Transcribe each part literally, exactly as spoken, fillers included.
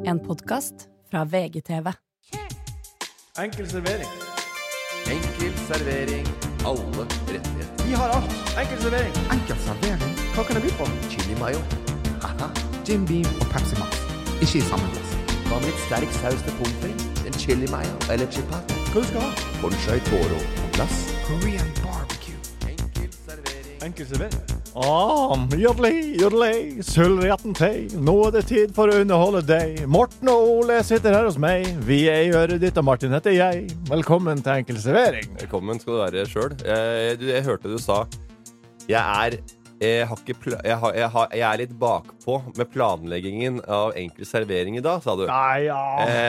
En podcast fra V G T V. Enkel servering. Enkel servering. Alle rettigheter. Vi har alt. Enkel servering. Enkel servering. Hva kan det by på? Chili mayo. Haha. Jim Beam og Pepsi Max. Ikke i samme glass. Hva med litt sterk saus til pommes frites? En chili mayo eller chipat? Hva du skal ha? Conchai toro på glass. Korean barbecue. Enkel servering. Enkel servering. Ah, jodlei, jodlei, sølvretten tei. Nå er det tid for å underholde deg. Morten og Ole sitter her hos meg. Vi er i øret ditt, og Martin heter jeg. Velkommen til Enkel servering. Velkommen skal du være selv. Jeg, du, jeg hørte du sa, jeg er, jeg, har ikke pla jeg, har, jeg, har, jeg er litt bakpå med planleggingen av enkel servering i dag, sa du. Nei, ja.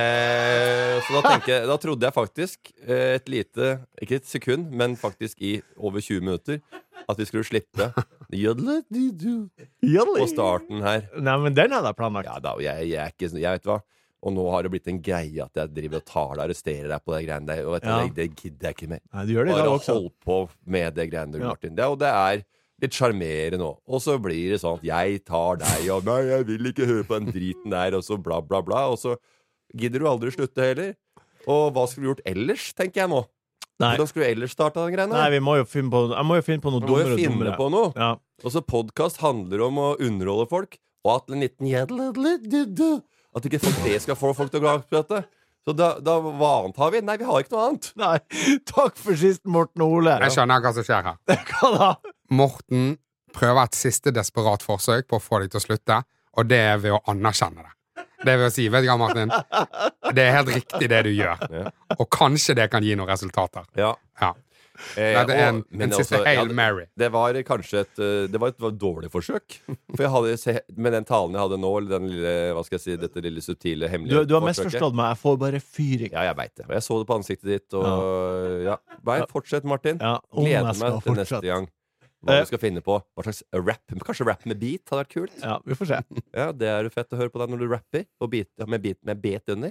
Eh, så da, tenker jeg, da trodde jeg faktisk eh, et lite, ikke et sekund, men faktisk i over tjue minutter, at vi skulle slippe jodle, du, du, Jodlei. på starten her. Nei, men den hadde jeg planlagt. Ja da, jeg, jeg er ikke sånn, jeg vet hva. Og nå har det blitt en greie at jeg driver og tar deg og arresterer deg på det greiene der. Og vet du, Ja. det, det gidder jeg ikke mer. Nei, du gjør det i Bare dag også. hold på med det greiene du, Ja. Martin. Det, og det er litt sjarmerende nå. Og så blir det sånn at jeg tar deg, og nei, jeg vil ikke høre på den driten der, og så bla bla bla. Og så gidder du aldri slutte heller. Og hva skulle du gjort ellers, tenker jeg nå? Nei. Hvordan skulle du ellers starte den greiene? Nei, vi må jo finne på, jeg må jo finne på noe Du må dummere jo og finne dummere. på noe. Ja. Og så podcast handler om å underholde folk, og at en liten jædledledledde, at ikke folk det skal få folk til å gå på dette. Så da, da, hva annet har vi? Nei, vi har ikke noe annet. Nei, takk for sist, Morten og Ole. Jeg skjønner hva som skjer her. Hva da? Morten prøver et siste desperat forsøk på å få deg til å slutte, og det er ved å anerkjenne det. Det vil si, vet du hva, Martin? Det er helt riktig det du gjør. Ja. Og kanskje det kan gi noen resultater. Ja. Ja. Eh, Det er en, og- men en siste altså, Hail ja, Mary. Det var kanskje et eh, Det var et var et dårlig forsøk. For jeg hadde se, med den talen jeg hadde nå, eller den lille, hva skal jeg si, dette lille subtile Du, hemmelige du har forsøket. misforstått meg, jeg får bare fyring. Ja, jeg vet det. Og jeg så det på ansiktet ditt. Og ja, Nei, fortsett, Martin. Ja, om jeg Gleder skal meg til fortsette. neste gang. Hva Eh. du skal finne på. Hva slags rap. Kanskje rap med beat hadde vært kult. Ja, vi får se. Ja, det er jo fett å høre på deg når du rapper. Og beat, ja, med, beat, med beat under.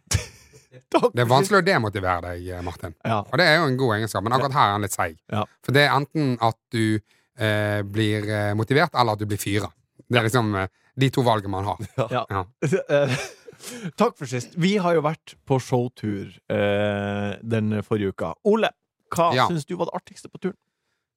Takk Det er vanskelig å demotivere deg, Martin. Ja. Og det er jo en god egenskap, men akkurat her er han litt seig. Ja. For det er enten at du eh, blir eh, motivert, eller at du blir fyra. Det er liksom eh, de to valgene man har. Ja. Ja. Eh, Takk for sist. Vi har jo vært på showtur eh, den forrige uka. Ole, hva Ja. syns du var det artigste på turen?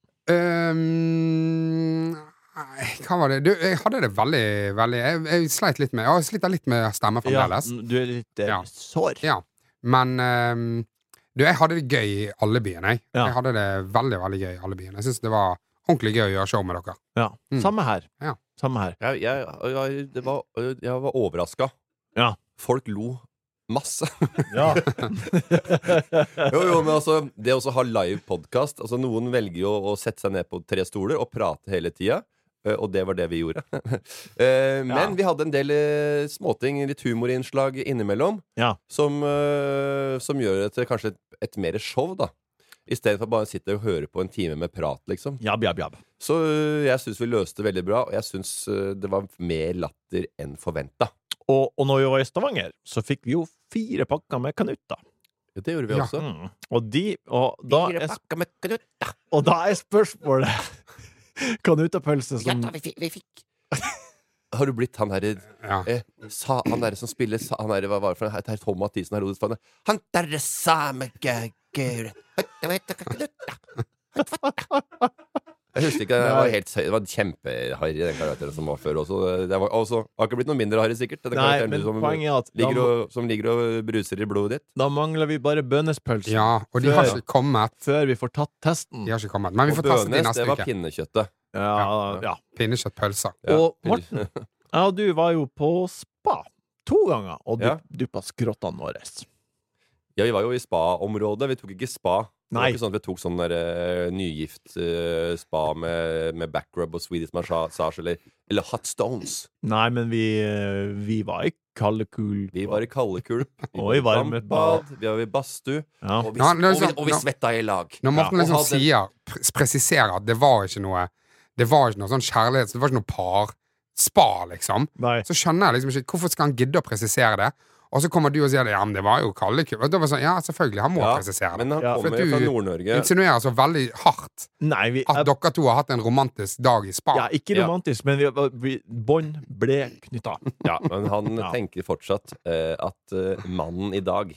Um, nei, hva var det? Du, jeg hadde det veldig, veldig Jeg, jeg sleit litt med Jeg sliter litt med stemme fremdeles. du er litt eh, Ja. sår. Ja. Men um, du, jeg hadde det gøy i alle byene. Jeg, Ja. jeg hadde det veldig, veldig gøy i alle byene. Jeg syns det var ordentlig gøy å gjøre show med dere. Ja. Mm. Samme her. Ja. Samme her. Jeg, jeg, jeg, det var, jeg var overraska. Ja. Folk lo masse. Ja. Jo, jo, men altså, det å også ha live podcast, altså noen velger jo å sette seg ned på tre stoler og prate hele tida, eh, og det var det vi gjorde. Eh, Men vi hadde en del eh, småting, litt humorinnslag innimellom, Ja. som, eh, som gjør det til kanskje et, et mer show, da. I stedet for bare å sitte og høre på en time med prat, liksom. Jabb, jabb, jabb. Så eh, jeg synes vi løste det veldig bra, og jeg synes eh, det var mer latter enn forventet. Og, og når vi var i Stavanger, så fikk vi jo fire pakker med kanutter. Det gjorde vi Ja. også. Mm. Og de Og da Fire er, pakker med kanutter. og da er spørsmålet Kanuttapølse som vi fikk. Har du blitt han derre Ja. eh, sa, Han derre som spiller sa, Han derre, hva var det for en? Tom Mathisen her, hodet for han. Han derre samegøyre. Jeg husker ikke, det var, helt, det var kjempeharry den karakteren som var før også. Det var, også har ikke blitt noe mindre harry sikkert. Den Nei, karakteren men som, poenget er at da, ligger og, som ligger og bruser i blodet ditt. da mangler vi bare bønnespølse ja, og de har Før- ikke kommet. før vi får tatt testen. De har ikke kommet. Men vi Og får teste de Bønes, neste det var uke. pinnekjøttet. Ja, ja. Pinnekjøttpølser. Ja. Og Morten, jeg og du var jo på spa to ganger og Ja. dup, duppa skrottene våre. Ja, vi var jo i spa-området. Vi tok ikke spa. Det var Nei. ikke sånn at vi tok sånn der, uh, nygift uh, spa med, med backrub og Swedish massage eller, eller hot stones. Nei, men vi, eh, vi var i Kaldekul. Vi var i kaldekulp. Vi Og var i varmet bad. Vi var i badstue. Ja. Og vi, Ja, det er og vi, sånn- og vi ja. svetta i lag. Når Morten Ja, og liksom hadde- sier, pres- presiserer at det var ikke noe Det var ikke noe sånn kjærlighet, det var ikke noe par spa, liksom. Nei. Så skjønner jeg liksom ikke hvorfor skal han gidde å presisere det. Og så kommer du og sier det, ja, men det var jo Kallekul. Og da var det sånn, ja, selvfølgelig, han må Ja, presisere det. Men han Ja, for kommer du- jo fra Nord-Norge. Insinuerer så veldig hardt Nei, vi, at jeg, dere to har hatt en romantisk dag i spa. ja, ikke Ja. romantisk, men vi, vi, bånd ble knytta. Ja, men han Ja. tenker fortsatt eh, at eh, mannen i dag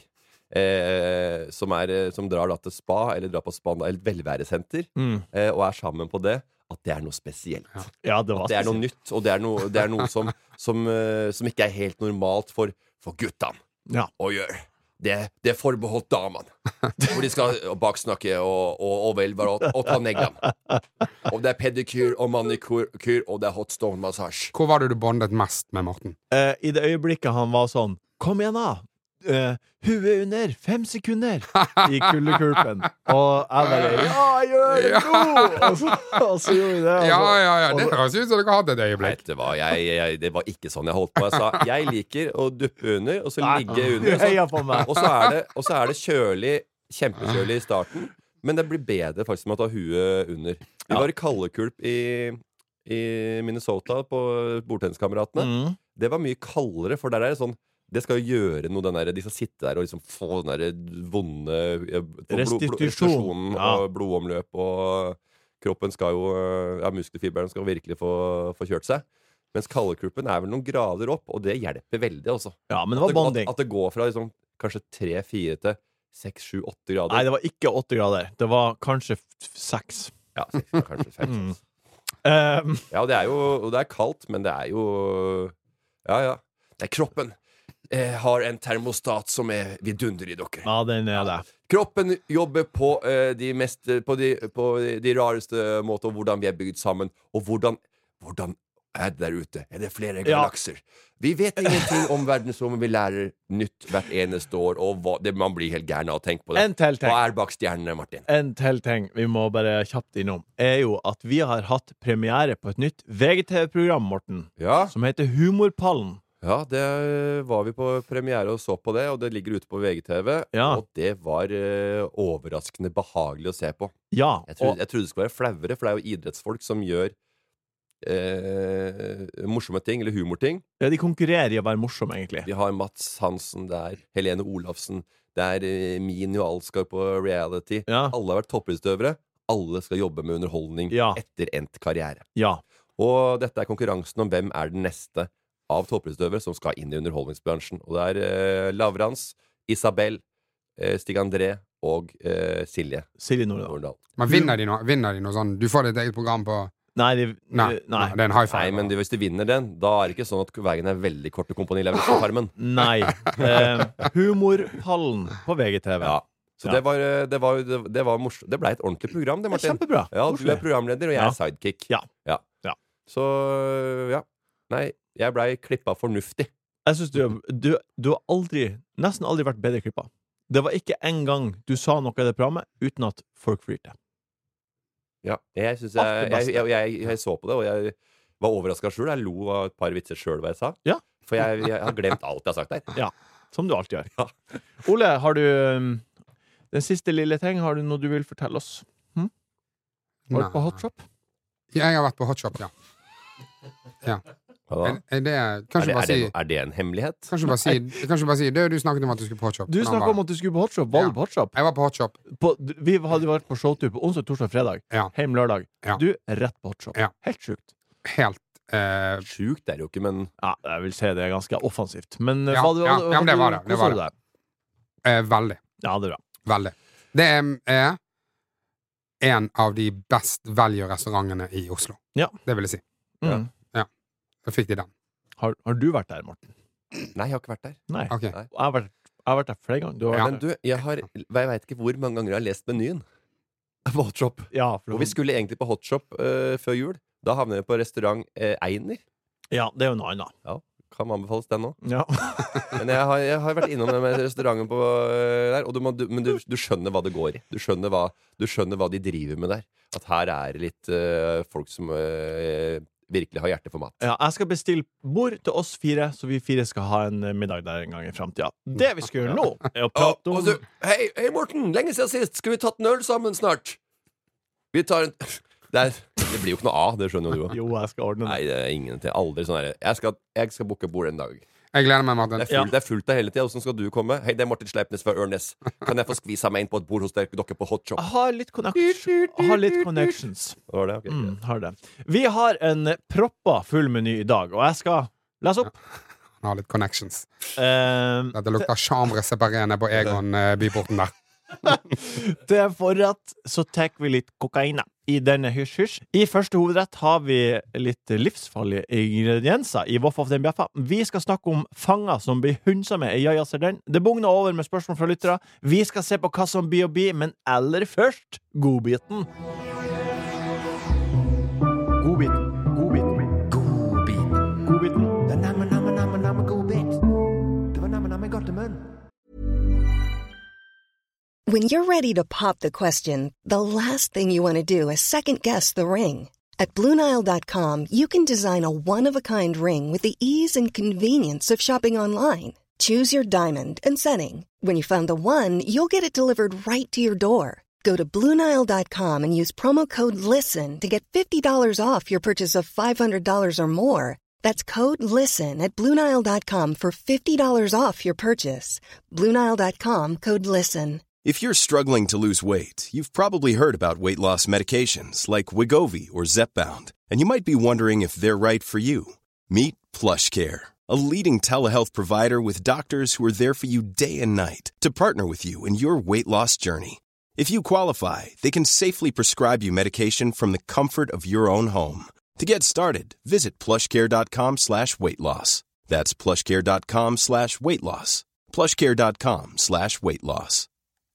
eh, som, er, eh, som drar da til spa, eller drar på spa, eller et velværesenter, Mm. eh, og er sammen på det, at det er noe spesielt. Ja, det var At det er noe spesielt. nytt, og det er noe, det er noe som, som, eh, som ikke er helt normalt for, for guttene Ja. å gjøre. Det, det er forbeholdt damene. Hvor de skal baksnakke og, og, og velvære og, og ta neglene. Og det er pedikyr og manikyr, og det er hot stone-massasje. Hvor var det du bondet mest med Morten? Eh, I det øyeblikket han var sånn, kom igjen da, eh, huet under, fem sekunder, i kuldekulpen. Og jeg bare, ja, gjør det nå! Og så, og så gjorde vi det. og Ja, så- ja, ja, det og så- høres ut som dere har hatt et øyeblikk. Vet du hva, jeg, jeg, det var ikke sånn jeg holdt på. Jeg sa jeg liker å duppe under, og så Nei, ligge Du under. Og så, heier på meg. og så, er, det, og så er det kjølig, kjempekjølig i starten, men det blir bedre faktisk med å ta huet under. Vi Ja. var i Kallekulp i, i Minnesota på Bordtenniskameratene. Mm. Det var mye kaldere, for der er det sånn det skal jo gjøre noe, den der, de skal sitte der og liksom få den der vonde eh, få blod- blod- Restitusjon. restitusjonen Ja. og blodomløp, og kroppen skal jo eh, ja, muskelfiberen skal virkelig få, få kjørt seg. Mens kaldekulpen er vel noen grader opp, og det hjelper veldig, altså. Ja, men det At var bonding. At, at det går fra liksom, kanskje tre fire til seks sju åtte grader. Nei, det var ikke åtte grader. Det var kanskje f- seks. Ja, seks, kanskje fem. Mm. Um, Ja, og det er jo og det er kaldt, men det er jo Ja, ja. Det er kroppen. Eh, har en termostat som er vidunderlig, dere. ja, den er det. Kroppen jobber på, eh, de, mest, på, de, på de rareste måter, og hvordan vi er bygd sammen. Og hvordan, hvordan er det der ute? Er det flere Ja. galakser? Vi vet ingenting om verdensrommet. Vi lærer nytt hvert eneste år, og hva, det, man blir helt gæren av å tenke på det. En til ting. Hva er bak stjernene, Martin? En til ting vi må bare kjapt innom, er jo at vi har hatt premiere på et nytt V G T V-program, Morten, Ja, som heter Humorpallen. ja, det var vi på premiere og så på det, og det ligger ute på V G T V. Ja. Og det var eh, overraskende behagelig å se på. Ja, Jeg trodde, og jeg trodde det skulle være flauere, for det er jo idrettsfolk som gjør eh, morsomme ting, eller humorting. ja, de konkurrerer i å være morsomme, egentlig. Vi har Mats Hansen der, Helene Olafsen, det er eh, Mini og Alskar på reality. Ja, Alle har vært toppidrettsutøvere. Alle skal jobbe med underholdning Ja. etter endt karriere. ja. Og dette er konkurransen om hvem er den neste av toppidrettsutøvere som skal inn i underholdningsbransjen. Og det er eh, Lavrans, Isabel, eh, Stig André og eh, Silje Silje Nordal. Nordahl. Men vinner de noe, vinner de noe sånn? Du får ditt eget program på Nei, de, Nei, nei. nei, det er en high five. Nei, men de, hvis de vinner den, da er det ikke sånn at veien er veldig kort til Kompani Lauritzen-farmen. Nei. Eh, humorpallen på V G T V. Ja. Så Ja. det var, det var, det, det var morsomt. Det ble et ordentlig program, det, Det er Martin. kjempebra. Ja, du er Koselig. programleder, og jeg Ja. er sidekick. Ja. Ja. Ja. Så ja. Nei, jeg blei klippa fornuftig. Jeg synes du, du, du har aldri, nesten aldri vært bedre klippa. Det var ikke en gang du sa noe i det programmet uten at folk flirte. Ja. Jeg, synes Alt jeg, det beste. jeg, jeg, jeg, jeg så på det, og jeg var overraska sjøl. Jeg lo av et par vitser sjøl hva jeg sa. Ja. For jeg, jeg har glemt alt jeg har sagt der. Som du alltid gjør. Ja. Ole, har du um, den siste lille ting? Har du noe du vil fortelle oss? Hm? Var du Nei. på Hotshop? Ja, jeg har vært på hotshop, ja. Hva da? Er, er det Er Kanskje det, bare er, det, si no- er det en hemmelighet? Kanskje bare si, kanskje bare si du, du snakket om at du skulle på hotshop. Du snakka om at du skulle på Hotshop. Var Ja. du på Hotshop? Jeg var på hotshop. På, vi hadde vært på showtur på onsdag, torsdag, fredag. Ja. Heim lørdag. Ja. Du rett på Hotshop. Ja. Helt sjukt. Helt eh, Sjukt er det jo ikke, men Ja, jeg vil si det er ganske offensivt. Men Ja, hva, hva, ja, hva, ja, men det var det, det hvordan var så du det? eh, Veldig. Ja, det er bra. Veldig. Det er en av de best value-restaurantene i Oslo. Ja. Det vil jeg si. Mm. Da fikk de den. Har, har du vært der, Morten? Nei, jeg har ikke vært der. Nei. Ok. Nei. Jeg har vært, jeg har vært der flere ganger. Du har Ja. vært Men du, jeg har Jeg veit ikke hvor mange ganger jeg har lest menyen på Hotshop. der. Ja, for Og vi skulle egentlig på Hotshop uh, før jul. Da havner vi på restaurant eh, Einer. ja, det er jo noe annet. Kan anbefales den òg. Ja. Men jeg har, jeg har vært innom den med restauranten på, eh, der, og du må, du, men du, du skjønner hva det går i. Du skjønner hva, du skjønner hva de driver med der. At her er det litt eh, folk som eh, virkelig har hjerte for mat. Ja, jeg skal bestille bord til oss fire, så vi fire skal ha en eh, middag der en gang i framtida. Det vi skal gjøre nå, er å Og, prate og om så, hei, hei, Morten! Lenge siden sist! Skal vi tatt en øl sammen snart? Vi tar en det, er, det blir jo ikke noe av, det skjønner jo du. Jo, jeg skal ordne det. Nei, det er ingenting. Aldri sånn her. Jeg skal, jeg skal booke bord en dag. Jeg gleder meg, Martin. Det er fullt, det er fullt der hele tiden. Hvordan skal du komme? Hei, det er Martin Sleipnes fra Ørnes. Kan jeg få skvisa meg inn på et bord hos dere, dere på Hot Shop? Jeg har litt, connect- jeg har litt connections. Var det? Okay, Mm, har det. Vi har en proppa full meny i dag, og jeg skal lese opp. Han har litt connections. Eh, Dette lukter chambre separé nede på Egon eh, byporten der. Til forrett så tar vi litt kokain i denne hysj-hysj. I første hovedrett har vi litt livsfarlige ingredienser i Voff of den bjeffa. Vi skal snakke om fanger som blir hundsa med i Jaja ser den. Det bugner over med spørsmål fra lyttere. Vi skal se på hva som blir å bli, men aller først godbiten. Godbiten. Godbiten. Godbiten. Godbiten. Det er namme, namme, namme, namme godbit. Det var namme, namme godt i munnen. When you're ready to pop the question, the last thing you want to do is second-guess the ring. At Blue Nile dot com, you can design a one-of-a-kind ring with the ease and convenience of shopping online. Choose your diamond and setting. When you find the one, you'll get it delivered right to your door. Go to Blue Nile dot com and use promo code LISTEN to get fifty dollars off your purchase of five hundred dollars or more. That's code LISTEN at Blue Nile dot com for fifty dollars off your purchase. Blue Nile dot com, code LISTEN. If you're struggling to lose weight, you've probably heard about weight loss medications like Wegovy or Zepbound, and you might be wondering if they're right for you. Meet PlushCare, a leading telehealth provider with doctors who are there for you day and night to partner with you in your weight loss journey. If you qualify, they can safely prescribe you medication from the comfort of your own home. To get started, visit plushcare.com slash weight loss. That's plushcare.com slash weight loss. plushcare.com slash weight loss.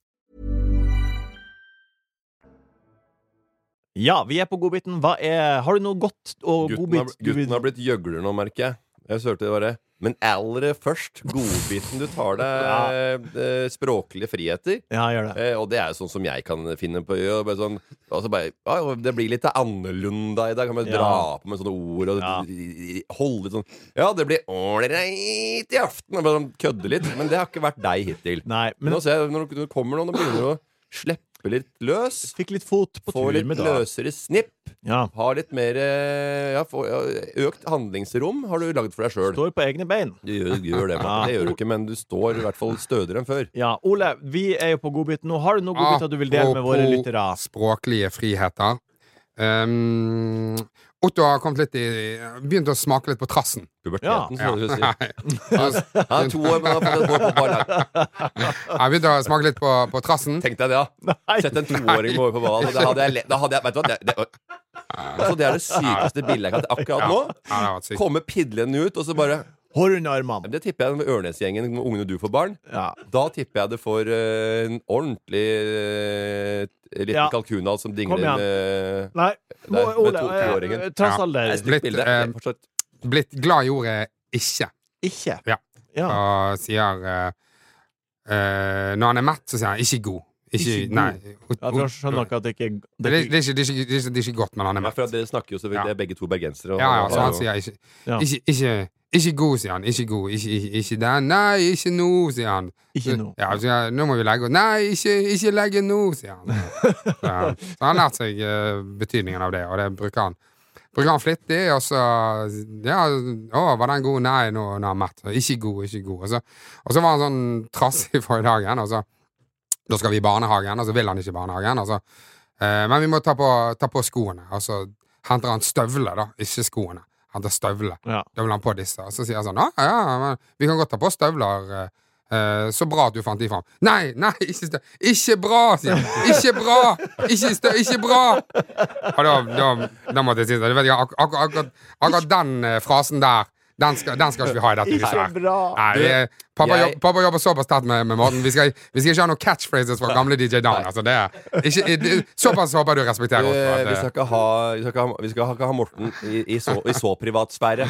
Ja, vi er på godbiten. Hva er, har du noe godt og Gutten godbit? har, gutten har blitt gjøgler nå, merker jeg. Jeg hørte det bare. Men aller først, godbiten. Du tar deg eh, språklige friheter. Ja, gjør det. Eh, og det er jo sånn som jeg kan finne på å gjøre. Bare sånn, altså bare, ja, det blir litt annerledes i dag. Kan man Ja. dra på med sånne ord og Ja. holde litt sånn. Ja, det blir ålreit i aften. Og bare sånn kødde litt. Men det har ikke vært deg hittil. Nei, Men men nå ser jeg, når det kommer noen og begynner å slippe litt løs, fikk litt fot på få tur litt med det. løsere snipp, Ja, ha litt mer eh, ja, få, ja, økt handlingsrom har du laget for deg sjøl. står på egne bein. Du gjør, gjør det, Martin. Det gjør du ikke, men du står i hvert fall stødigere enn før. Ja, Ole, vi er jo på godbiten nå. Har du noen godbiter du vil dele med våre Apropos lyttere? språklige friheter. Um, Otto har kommet litt i begynt å smake litt på trassen. Puberteten, Ja. som du sier. Nei. Han er to år, men han har fått et år på ballag. Jeg har begynt å smake litt på, på trassen. Tenk deg det, ja. Sett en toåring gå over på ball. Da hadde jeg, le- da hadde jeg Vet du hva? Det, det, altså, det er det sykeste bildet jeg kan ta akkurat nå. Ja, det har vært sykt. Komme pidlende ut, og så bare Hår under armene. Det tipper jeg med Ørnes-gjengen når ungene du får barn. Ja. Da tipper jeg det får eh, en ordentlig uh, liten Ja. kalkunhals som Kom dingler igjen. med Nei, Der, med Ole, to- toåringen. eh, trassalder. Nei, stygt Blitt, bilde. eh, Fortsett. Blitt glad i ordet 'ikke'. Ikke. Ja. Ja. Og sier eh, eh, Når han er mett, så sier han 'ikke god'. Ikke, Ikke god. nei. Jeg tror jeg skjønner ikke at det ikke Det, det, er ikke, det, er ikke, det, er ikke, det er ikke godt, men han er Ja, mett. for dere snakker jo selvfølgelig, Ja. det er begge to bergensere. og- Ja, ja, så og- han sier ikke Ja. Ikke, ikke, ikke god, sier han. Ikke god. Ikke, ikke, ikke den. Nei, ikke nå, sier han. Ikke nå. Ja, så jeg, nå må vi legge Nei, ikke, ikke legge nå, sier han. Så, ja. så han har lært seg eh, betydningen av det, og det bruker han. Bruker han flittig, og så Ja, å, var den god? Nei, nå, nå er han mett. Ikke god, ikke god. Og så, og så var han sånn trassig forrige dagen, og så da skal vi i barnehagen, og så vil han ikke i barnehagen. Og så, eh, men vi må ta på, ta på skoene. Og så henter han støvler, da, ikke skoene. Han tar støvler. Ja. Da vil han på disse. Og så sier han sånn Ja, ja, men vi kan godt ta på støvler. eh, eh, så bra at du fant de fram. Nei, nei, ikke støv... Ikke bra, sier han. Ikke bra! Ikke støv... Ikke bra! Og da, da, da måtte jeg si det. Du vet, ikke, ak ak akkurat, akkurat den eh, frasen der, den skal, den skal ikke vi ha i dette huset Ikke her. bra. Nei, vi, er- pappa, Jeg- jobb, pappa jobber såpass tett med, med Morten. Vi skal, vi skal ikke ha noen catchphrases fra gamle D J Dan. Altså, det er, ikke, det, såpass håper du respekterer oss. Eh, for vi, skal at, ikke ha, vi, skal ikke ha, vi skal ikke ha Morten i, i, så, i så privat sfære.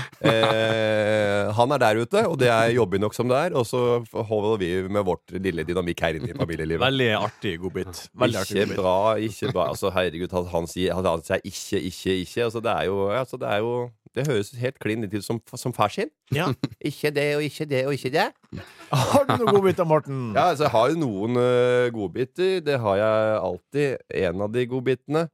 Eh, han er der ute, og det er jobbig nok som det er. Og så holder vi med vårt lille dynamikk her inne i familielivet. Veldig artig godbit. Veldig artig Ikke godbit. bra, ikke bra. Altså, herregud, han, han sier han, han sier ikke, ikke, ikke. Altså, det er jo, altså, det er jo Det høres helt klin ut som, som far sin. Ja. Ikke det og ikke det og ikke det. Har du noen godbiter, Morten? Ja, altså, jeg har jo noen uh, godbiter. Det har jeg alltid. En av de godbitene.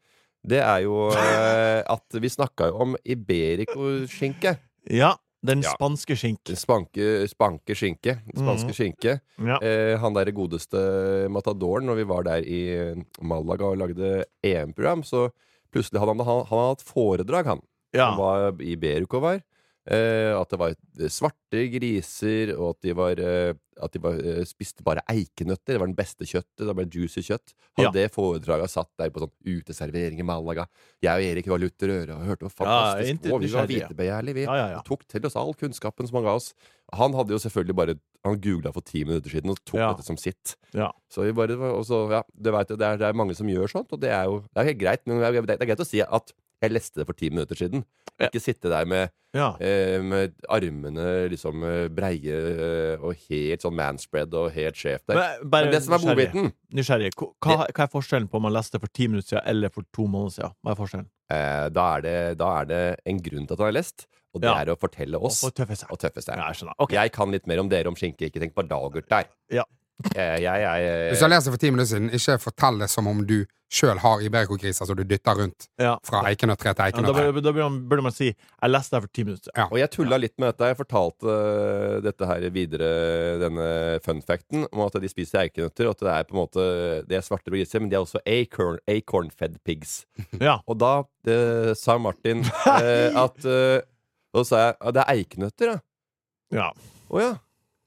det er jo eh, at vi snakket jo om Iberico-skinke. Ja, den Ja. spanske skink. Spanke, spanke skinke. Spanske skinke. Ja. Eh, han der godeste matadoren, når vi var der i Malaga og lagde E M-program, så plutselig hadde han, han, han hadde hatt foredrag, han. Ja. Han var Iberico var. Eh, at det var svarte griser, og at de var eh, At de var, eh, spiste bare eikenøtter. Det var den beste kjøttet. Det var juicy kjøtt. Hadde Ja. det foredraget satt der på sånn uteservering i Malaga. Jeg og Erik var lutter øre og hørte hvor fantastisk Ja, og vi var nysgjerrige. vitebegjærlige. Vi Ja, ja, ja. tok til oss all kunnskapen som han ga oss. Han hadde jo selvfølgelig bare Han googla for ti minutter siden og tok Ja. dette som sitt. Ja. Så vi bare og så, ja, du vet, jo, det, er, det er mange som gjør sånt, og det er jo det er helt greit. Men det er, det er greit å si at jeg leste det for ti minutter siden. Ja. Ikke sitte der med Ja. Eh, med armene liksom eh, breie eh, og helt sånn manspread og helt sjef der. Men, bare Men det som er nysgjerrig. godbiten, Nysgjerrig. Hva, hva hva er forskjellen på om man leste for ti minutter siden eller for to måneder siden? Hva er forskjellen? eh, da, er det, da er det en grunn til at han har lest, og det Ja. er å fortelle oss Og tøffe seg. og tøffe seg. Ja, jeg skjønner. Ok. Jeg kan litt mer om dere om skinke, ikke tenk på dagert der. Ja. Eh, jeg, jeg, Hvis du har lest det for ti minutter siden, ikke fortell det som om du selv har Iberico-griser som du dytter rundt Ja. fra eikenøttre til Ja, da eikenøtre. burde, da burde, man, burde man si 'jeg leste det for ti minutter siden'. Ja. Og jeg tulla litt med dette. Jeg fortalte uh, dette her videre, denne funfacten, om at de spiser eikenøtter, og at det er på en måte Det er svarte griser, men de er også acorn, acorn-fed pigs. Ja. Og da eh, sa Martin eh, at eh, Og så sa jeg at det er eikenøtter, ja. Ja. Å ja.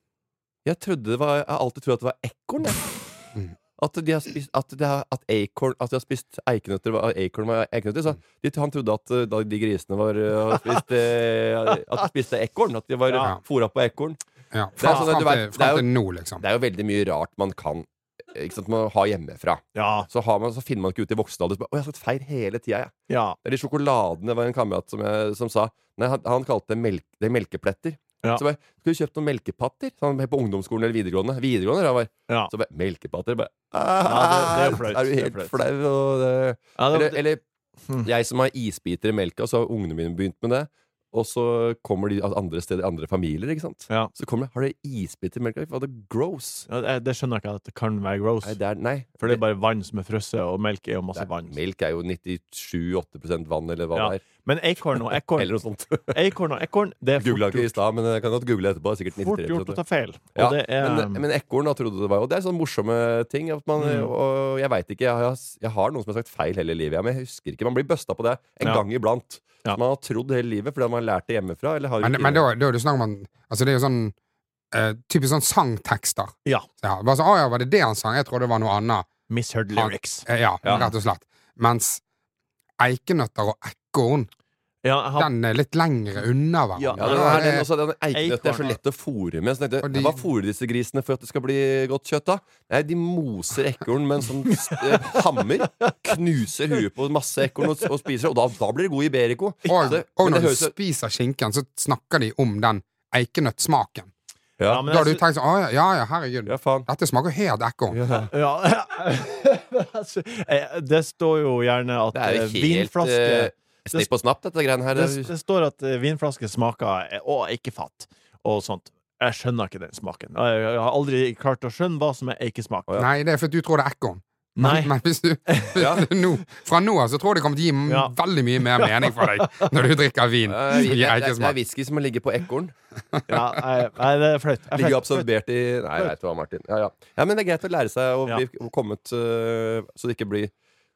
Jeg trodde det var Jeg har alltid trodd at det var ekorn, jeg. Mm. At de har spist At, de har, at, acorn, at de har spist eikenøtter var, Acorn var eikenøtter. Så de, han trodde at eh, da de grisene var eh, hadde spist, eh, At de spiste ekorn. At de var Ja. ja. fôra på ekorn. Ja, Det er Fram sånn at du fram vet, til, det er frem jo- til nå, liksom. Det er jo veldig mye rart man kan Ikke sant, man har hjemmefra. Ja. Så, har man, så finner man ikke ut i voksen alder. så bare, Å, jeg har sagt feil hele tida, jeg. Ja. Det er de sjokoladene, var en kamerat som, jeg, som sa Nei, han, han kalte det, melk, det melkepletter. Ja. Så bare, skal du kjøpe noen melkepatter? Sånn, på ungdomsskolen eller videregående. Videregående, da var Ja. Så bare, melkepatter bare, Ja, det- det er jo flaut. Er du Det er helt flaut. flau? Og det, Ja, det, eller, eller Hmm. jeg som har isbiter i melka, så har ungene mine begynt med det. Og så kommer de andre steder, andre familier, ikke sant? Ja. Så kommer det, har dere isbiter i melka? Hva er det gross? ja, det, det skjønner jeg ikke at det kan være gross. Nei, det er, nei. For det er bare vann som er frosset, og melk er jo det masse er, vann. melk er jo nittisju til åtte prosent vann, eller hva Ja. det er. Men acorn og ekorn Eller noe sånt. Acorn og ekorn, det er Googla fort ikke i gjort, stad, men jeg kan godt google etterpå. Sikkert fort nittitre gjort å prosent. ta feil. Og Ja, det er men, men ekorn da trodde det var Og det er sånne morsomme ting at man, Mm. Og jeg vet ikke jeg har, jeg har noen som har sagt feil hele livet, ja, men jeg husker ikke. Man blir busta på det en Ja. gang iblant. Ja. Så man har trodd hele livet fordi man har lært det hjemmefra. Eller har Men, ikke men da, da er det snakk om at- Altså, det er jo sånn eh, typisk sånn sangtekster. Ja. Ja, bare sånn, å ja, var det det han sang? Jeg trodde det var noe annet. misheard Han- lyrics. Eh, ja, Ja. rett og slett. Mens eikenøtter og ekorn, Ja, jeg har, den er litt lengre unna hverandre. Ja, ja, den, er, den, det- også, den Eikenøtt er så Ekorn. lett å fôre med. Så tenkte, Og jeg, de- hva fôrer disse grisene for at det skal bli godt kjøtt? da? Nei, De moser ekorn med en sånn eh, hammer. Knuser huet på masse ekorn og, og spiser, og da, da blir det god Iberico. og, Det- og men når det du høres- spiser skinken, så snakker de om den eikenøttsmaken. Ja, Ja, men Da har du jeg sy- tenkt sånn, å ja, ja, ja, herregud, ja faen. dette smaker helt ekorn. Ja. Ja, altså, eh, det står jo gjerne at Det er jo eh, helt vinflaske eh, snipp og snapp, dette greiene her. det, det står at eh, vinflaske smaker eh, Å, eikefat og sånt. Jeg skjønner ikke den smaken. Jeg, jeg har aldri klart å skjønne hva som er eikesmak. Å, ja. Nei, det er fordi du tror det er ekorn. Nei. Men, men hvis du, Ja. nå, fra nå av så tror jeg det kommer til å gi m- Ja. veldig mye mer mening for deg når du drikker vin. Eh, som det, gir det, det er eikesmak. whisky som ligger på ekorn. Ja, nei, nei, det er flaut. Det er Ligger flaut. absorbert i Nei, jeg vet hva, Martin. Ja, ja. ja, Men det er greit å lære seg å Ja. bli å kommet øh, så det ikke blir,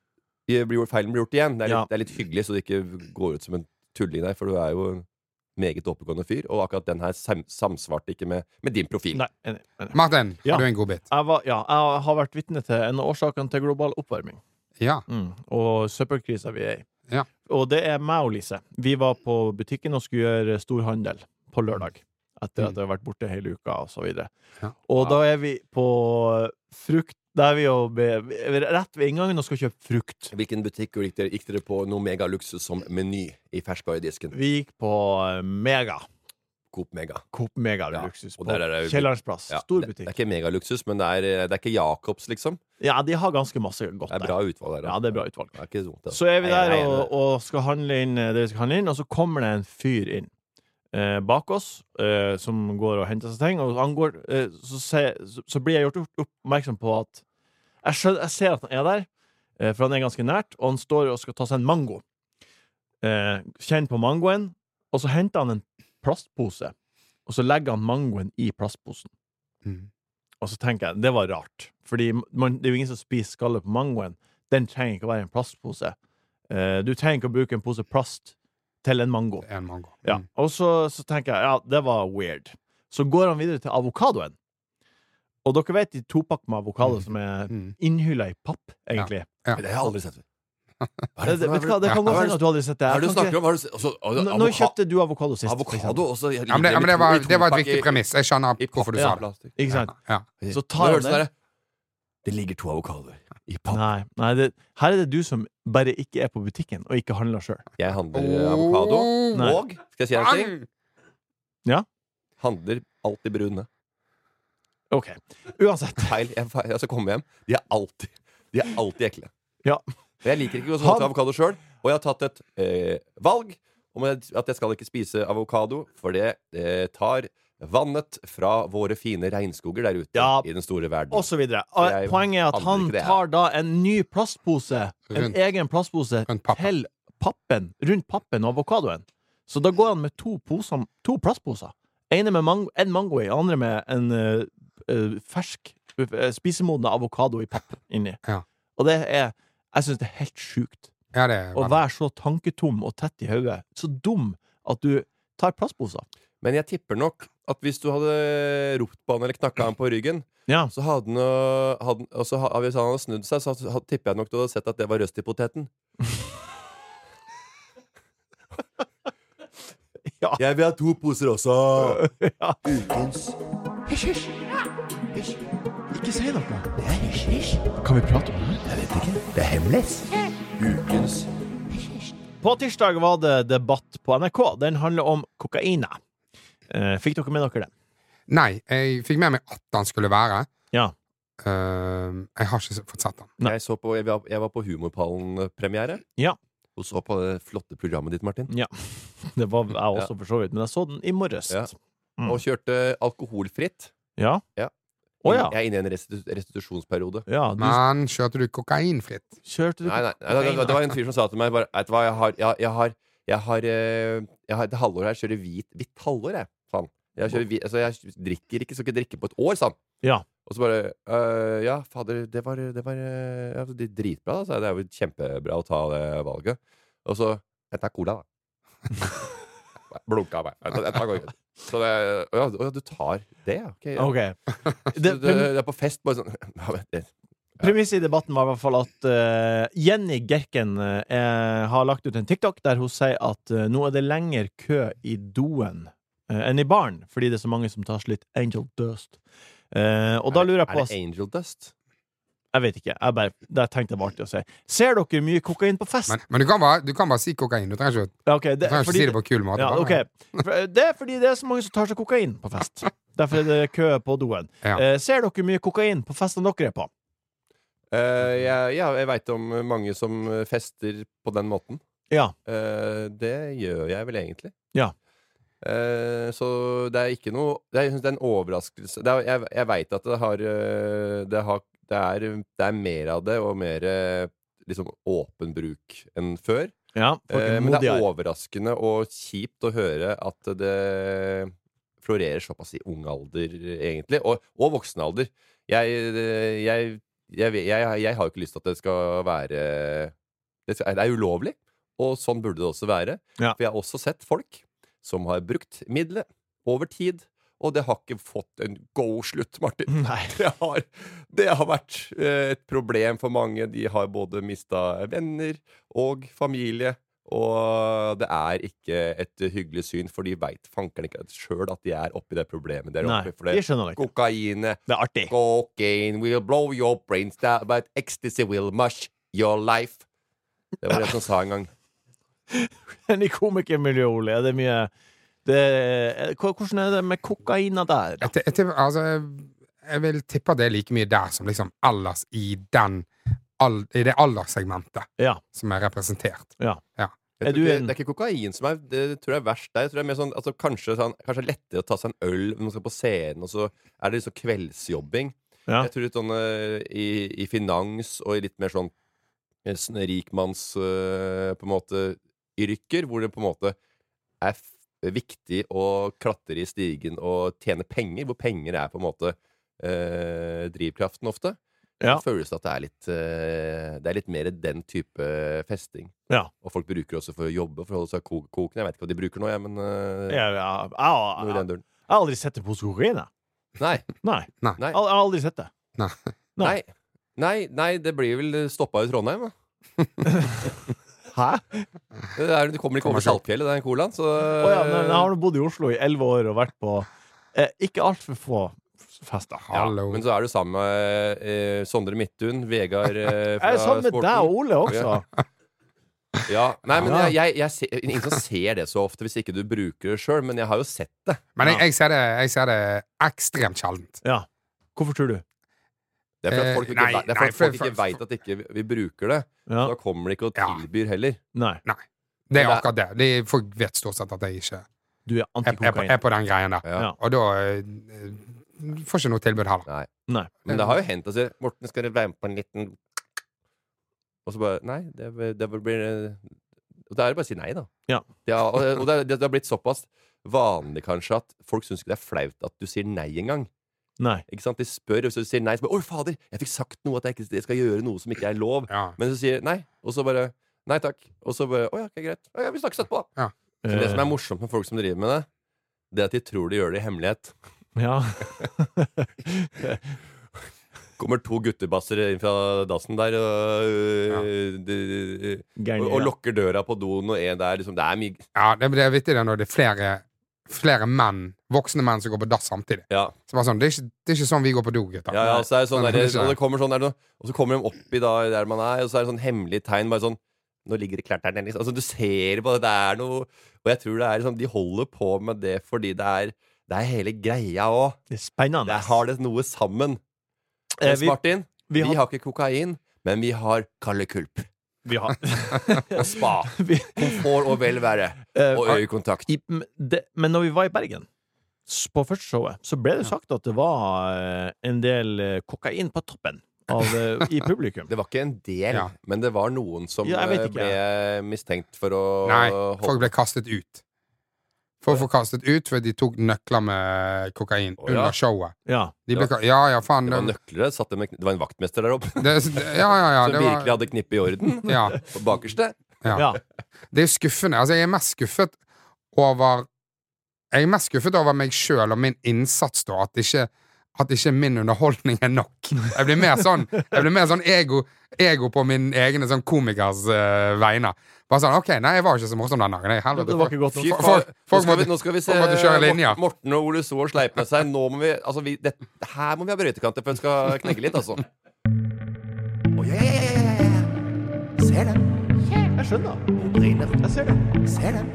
blir gjort- feilen blir gjort igjen. Det er, litt, Ja. det er litt hyggelig, så det ikke går ut som en tulling der, for du er jo en meget oppegående fyr, og akkurat den her sam samsvarte ikke med, med din profil. Nei, enig, enig. Martin, Ja. har du en god bit? Jeg, var, ja, jeg har vært vitne til en av årsakene til global oppvarming. Ja. Mm. Og søppelkrisa vi er i. Ja. Og det er meg og Lise. Vi var på butikken og skulle gjøre storhandel på lørdag. Etter at jeg har vært borte hele uka, og så videre. Ja. Og da er vi på frukt. Da er vi jo be- rett ved inngangen og skal kjøpe frukt. Hvilken butikk gikk dere, gikk dere på noe megaluksus som Meny i ferskvaredisken? Vi gikk på eh, Mega. Coop Mega. Coop Mega Ja, luksus og på der er det- Kiellerens plass. Ja, Stor det, det er butikk. ikke megaluksus, men det er, det er ikke Jacobs, liksom. Ja, de har ganske masse godt Det er bra utvalg der. Ja, det er bra utvalg. Det er ikke dumt, det. Så er vi Nei, der jeg er og, enig. og skal handle inn det vi skal handle inn, og så kommer det en fyr inn eh, bak oss eh, som går og henter seg ting. Og han går, eh, så, se, så, så blir jeg gjort opp- oppmerksom på at jeg, skjønner, jeg ser at han er der, eh, for han er ganske nært, og han står og skal ta seg en mango. Eh, kjenn på mangoen, og så henter han en plastpose, og så legger han mangoen i plastposen. Mm. Og så tenker jeg, det var rart, fordi man, det er jo ingen som spiser skallet på mangoen. Den trenger ikke å være en plastpose. Eh, du trenger ikke å bruke en pose plast til en mango. En mango. Ja, Mm. og så, så tenker jeg, ja, det var weird. Så går han videre til avokadoen. Og dere vet de topakk med avokado Mm. som er Mm. innhyllet i papp, egentlig. Ja. Det har jeg aldri sett. Hva Det, det, vet du hva, det kan Hva godt er hende det- at du aldri har sett det. Hva er Jeg det du kan snakker ikke- om? Har du se- altså, altså, N- Når avoka- kjøpte du avokado sist? for eksempel? Avokado også. Ja, men det, ja, men det, var, det var et viktig premiss. Jeg skjønner I hvorfor du papp- sa ja, det. plastikk. Ikke sant? Ja. Så Nå tar høres han det det. der, Det ligger to avokadoer i papp. Nei, nei det, her er det du som bare ikke er på butikken og ikke handler selv. Jeg handler eh, avokado. Nei. Og, skal jeg si en ting? Bang! Handler alltid brune. Ok, uansett. Feil. Jeg, feil. jeg skal komme hjem. De er alltid De er alltid ekle. Ja. Og jeg liker ikke å Han- smake avokado sjøl, og jeg har tatt et eh, valg om at jeg skal ikke spise avokado, for det eh, tar vannet fra våre fine regnskoger der ute Ja. i den store verden. Og så videre. Jeg Poenget er at handler han ikke det, ja. tar da en ny plastpose, en Rundt- egen plastpose, rundt pappen. til pappen, rundt pappen og avokadoen. Så da går han med to, poser, to plastposer. Ene med mango, en mango i, andre med en uh, uh, fersk, uh, spisemodne avokado i papp inni. Ja. Og det er, jeg synes det er helt sjukt. Ja, det Å var det. være så tanketom og tett i hodet. Så dum at du tar plastposer. Men jeg tipper nok at hvis du hadde ropt på han eller knakka han på ryggen, Ja. så hadde han øh, hadde, og så ha- hvis han hadde snudd seg, så hadde, tipper jeg nok du hadde sett at det var røst i poteten. Ja. Jeg vil ha to poser også. Ja. Ukens Ikke si noe. Det er hysj-hysj. Kan vi prate om det? Jeg vet ikke. Det er hemmelig. Ukens På tirsdag var det debatt på N R K. Den handler om kokaina. Eh, fikk dere med dere det? Nei, jeg fikk med meg at han skulle være. Ja. Uh, jeg har ikke fått sett han. Nei. Jeg, så på, jeg, var, jeg var på Humorpallen-premiere. Ja. Og så på det flotte programmet ditt, Martin. Ja. Det var jeg også, for så vidt. Men jeg så den i morges. Ja. Mm. Og kjørte alkoholfritt. Ja. Ja. Å ja. Jeg er inne i en restitu restitusjonsperiode. Ja, du Men kjørte du kokainfritt? kjørte du Nei, nei, nei det, det var en fyr som sa til meg bare, vet du hva, jeg har Jeg, jeg har Jeg har, eh, jeg har et halvår her, kjører hvit Hvitt halvår, jeg, sa han. Jeg, kjører, hvit- altså, jeg drikker ikke, skal ikke drikke på et år, sa han. Ja. Og så bare øh, Ja, fader, det var, det var øh, ja, det er dritbra, da. Så det er jo kjempebra å ta det valget. Og så Jeg tar cola, da. Blunka av meg. Jeg tar cola. Så det Å ja, å ja, du tar det, ja. Ok. Ja. OK. Så Det, det, det er på fest, bare sånn ja, men det, Premisset i debatten var i hvert fall at eh, Jenny Gerken eh, har lagt ut en TikTok der hun sier at eh, nå er det lenger kø i doen eh, enn i baren, fordi det er så mange som tar seg litt angel dust. Eh, og da lurer jeg på Er det angel dust? Jeg vet ikke. Jeg bare, det tenkte jeg var artig å si. Ser dere mye kokain på fest? Men, men du, kan bare, du kan bare si kokain. Du trenger ikke, Ja, ok, du det, trenger ikke fordi, si det på kul måte. ja, bare. ok. For- Det er fordi det er så mange som tar seg kokain på fest. Derfor er det kø på doen. Ja. Eh, ser dere mye kokain på festene dere er på? Eh, jeg, ja, jeg veit om mange som fester på den måten. Ja. Eh, det gjør jeg vel egentlig. Ja. Eh, så det er ikke noe det er, Jeg synes det er en overraskelse. Det er, jeg jeg veit at det har, eh, det har det, er, det er mer av det, og mer eh, liksom åpen bruk enn før. Ja, folk Eh, er men det er modigere. overraskende og kjipt å høre at det florerer såpass i ung alder, egentlig. Og, og voksen alder. Jeg, jeg, jeg, jeg, jeg har jo ikke lyst til at det skal være Det, skal, det er ulovlig, og sånn burde det også være. Ja. For jeg har også sett folk som har brukt middelet over tid, og det har ikke fått en go-slutt, Martin. Nei. Det har, det har vært eh, et problem for mange. De har både mista venner og familie. Og det er ikke et hyggelig syn, for de veit fankeren ikke sjøl at de er oppi det problemet der Nei, oppe. For de det skjønner det ikke. kokainet Det er artig. Cocaine will blow your brains down, but ecstasy will mush your life. Det var det som sa en gang. Men i komikermiljøet, Ole, er det mye det, er- hva- Hvordan er det med kokaina der? Jeg, ti- jeg, tipper- altså, jeg, jeg vil tippe at det er like mye der som liksom ellers i den all, i det alderssegmentet Ja. som er representert. Ja. Ja. Jeg Er tror du ikke, en- Det er ikke kokain som er Det tror jeg er verst der. Jeg tror det er mer sånn, altså, kanskje, sånn, kanskje lettere å ta seg en øl når man skal på scenen, og så er det liksom kveldsjobbing. Ja. Jeg tror litt sånn eh, i, i finans og i litt mer sånn sånne rikmanns uh, på en måte yrker, hvor det på en måte er f viktig å klatre i stigen og tjene penger, hvor penger er på en måte uh, drivkraften ofte. Ja. Så føles det at det er litt uh, det er litt mer den type festing. Ja. Og folk bruker også for å jobbe, for å holde seg ko koken. Jeg vet ikke hva de bruker nå, jeg, men uh, Ja, ja, jeg, noe i jeg, den duren. jeg har aldri sett en pose kokain, jeg. Nei. Nei. Nei. Nei. Jeg har aldri sett det. Nei. Nei. Nei, nei, det blir vel stoppa i Trondheim, da. Hæ? Det, er, det kommer ikke Kommer over Saltfjellet, den colaen, så Å ja, men jeg har nå bodd i Oslo i elleve år og vært på eh, ikke altfor få fester. ja, Hallo. men så er du sammen med eh, Sondre Midthun, Vegard eh, fra Jeg er sammen med Sporten. deg og Ole også. Ja, nei, men Ja. jeg, jeg, jeg ser, ingen som ser det så ofte hvis ikke du bruker det sjøl, men jeg har jo sett det. Men jeg, jeg, ser det, jeg ser det ekstremt sjeldent. Ja. Hvorfor tror du? Det er for at Eh, folk ikke, nei, vei- det er for nei, at folk for- ikke veit at ikke vi bruker det. Ja. Da kommer de ikke og Ja. tilbyr heller. Nei. Nei. Det er Men det- akkurat det. De, folk vet stort sett at jeg ikke Du er er, er, på, antikokain. er på den greien der. Ja. Ja. Og da eh, får ikke noe tilbud heller. Nei. Nei. Men det har jo hendt å si 'Morten, skal du være med på en liten' Og så bare Nei, det, det blir Og da er det bare å si nei, da. Ja. Ja, og og det, det, det har blitt såpass vanlig kanskje at folk syns ikke det er flaut at du sier nei engang. Nei. Ikke sant? De spør, og så sier nei. Så bare, 'Oi, fader, jeg fikk sagt noe at jeg ikke jeg skal gjøre noe som ikke er lov.' Ja. Men så sier nei, og så bare 'Nei takk'. Og så bare 'Å ja, ok, greit. Å, ja, vi snakkes etterpå'. Så det som er morsomt med folk som driver med det, det er at de tror de gjør det i hemmelighet. Ja. Kommer to guttebasser inn fra dassen der og, øh, de, de, Gærne, og, og ja. lukker døra på doen, og en der liksom, det er mye Ja, det, det er vittig det når det er flere, flere menn, voksne menn som går på dass samtidig. Ja, Så bare sånn, det, er ikke, det er ikke sånn vi går på do, gutter. ja, ja så er det sånn Nei, der, det er ikke og, det. det kommer sånn der, og så kommer de opp i da, der man er, og så er det sånn hemmelig tegn. Bare sånn 'Nå ligger det klart der nede.' Liksom. Altså, du ser på det, det er noe. Og jeg tror det er liksom, de holder på med det fordi det er, det er hele greia òg. Det er spennende. Det har det noe sammen. Eh, Mens vi, Martin, vi vi har, har ikke kokain, men vi har Kalle Kulp. vi har Og spa. vi, Komfort og velvære. eh, Og øyekontakt. i, m- det, Men når vi var i Bergen s- på første showet, så ble det sagt at det var eh, en del eh, kokain på toppen av, eh, i publikum. Det var ikke en del, Ja. men det var noen som Ja, jeg vet eh, ikke. ble mistenkt for å Nei, holde- folk ble kastet ut. Folk får kastet ut fordi de tok nøkler med kokain Å, ja. under showet. Ja. De ble, ka- ja, ja, faen. Det var Det, nøkler der. Satt det, med, det var en vaktmester der oppe det, ja, ja, ja. som Det virkelig var, hadde knippet i orden. ja, På bakerste. ja. ja. Det er skuffende. Altså, jeg er mest skuffet over Jeg er mest skuffet over meg sjøl og min innsats, da. At ikke, at ikke min underholdning er nok. Jeg blir mer sånn Jeg blir mer sånn ego, ego på min egne sånn komikers uh, vegne. Bare sånn OK, nei, jeg var ikke så morsom den dagen. Jeg, helvete, Det var ikke godt nok. Fy Folk- faen. folk Nå skal vi- måtte- Nå skal vi se folk måtte kjøre linja. Morten- Morten og Ole So og sleip med seg. Nå må vi, altså vi det, Her må vi ha brøytekanter for den skal knekke litt, altså. Å, ja, ja, ja, ja, ja, ja. Ser den. Jeg skjønner. Hun brenner. Jeg ser det. Ser den.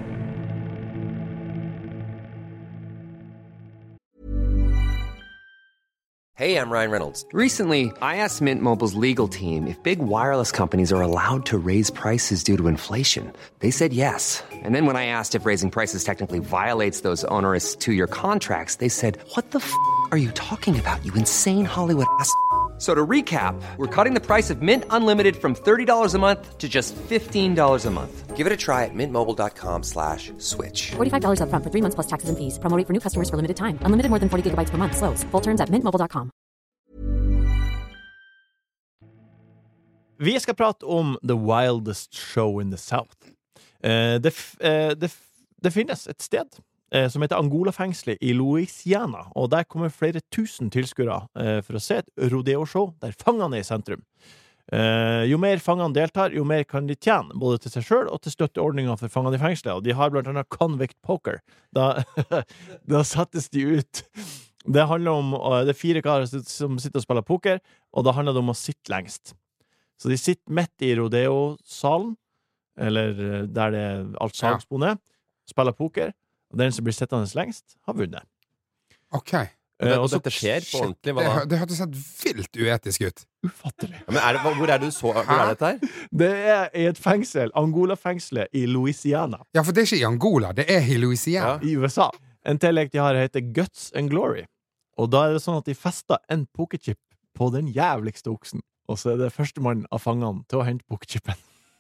Hey, I'm Ryan Reynolds. Recently, I asked Mint Mobile's legal team if big wireless companies are allowed to raise prices due to inflation. They said yes. And then when I asked if raising prices technically violates those onerous two-year contracts, they said, "What the f*** are you talking about, you insane Hollywood ass?" So to recap, we're cutting the price of Mint Unlimited from thirty dollars a month to just fifteen dollars a month. Give it a try at mintmobile.com slash switch. forty-five dollars up front for three months plus taxes and fees. Promo rate for new customers for limited time. Unlimited more than forty gigabytes per month. Slows full terms at mint mobile dot com. Vi skal prate om The Wildest Show in the South. Eh, det, f eh, det, f det finnes et sted eh, som heter Angola-fengselet i Louisiana, og der kommer flere tusen tilskuere eh, for å se et rodeo-show der fangene er i sentrum. Eh, jo mer fangene deltar, jo mer kan de tjene, både til seg selv og til støtteordninger for fangene i fengselet, og de har blant annet convict poker. Da, da settes de ut. Det handler om, uh, det er fire karer som sitter og spiller poker, og da handler det om å sitte lengst. Så de sitter midt i rodeo-salen, eller uh, der det er alt salgsbonet, spiller poker, og den som blir sittende lengst, har vunnet. OK. Og, det, Eh, og så- dette skjer på ordentlig. Hva Det, da? hø- det hørtes helt vilt uetisk ut. Ufattelig. Ja, men er det, hva- hvor er det du så Hvor er dette her? Det er i et fengsel, Angola-fengselet i Louisiana, Ja, for det er ikke i Angola, det er i Louisiana. i U S A. En tillegg de har heter Guts and Glory. Og da er det sånn at de fester en pokerchip på den jævligste oksen. og så er det førstemann av fangene til å hente bukkchipen.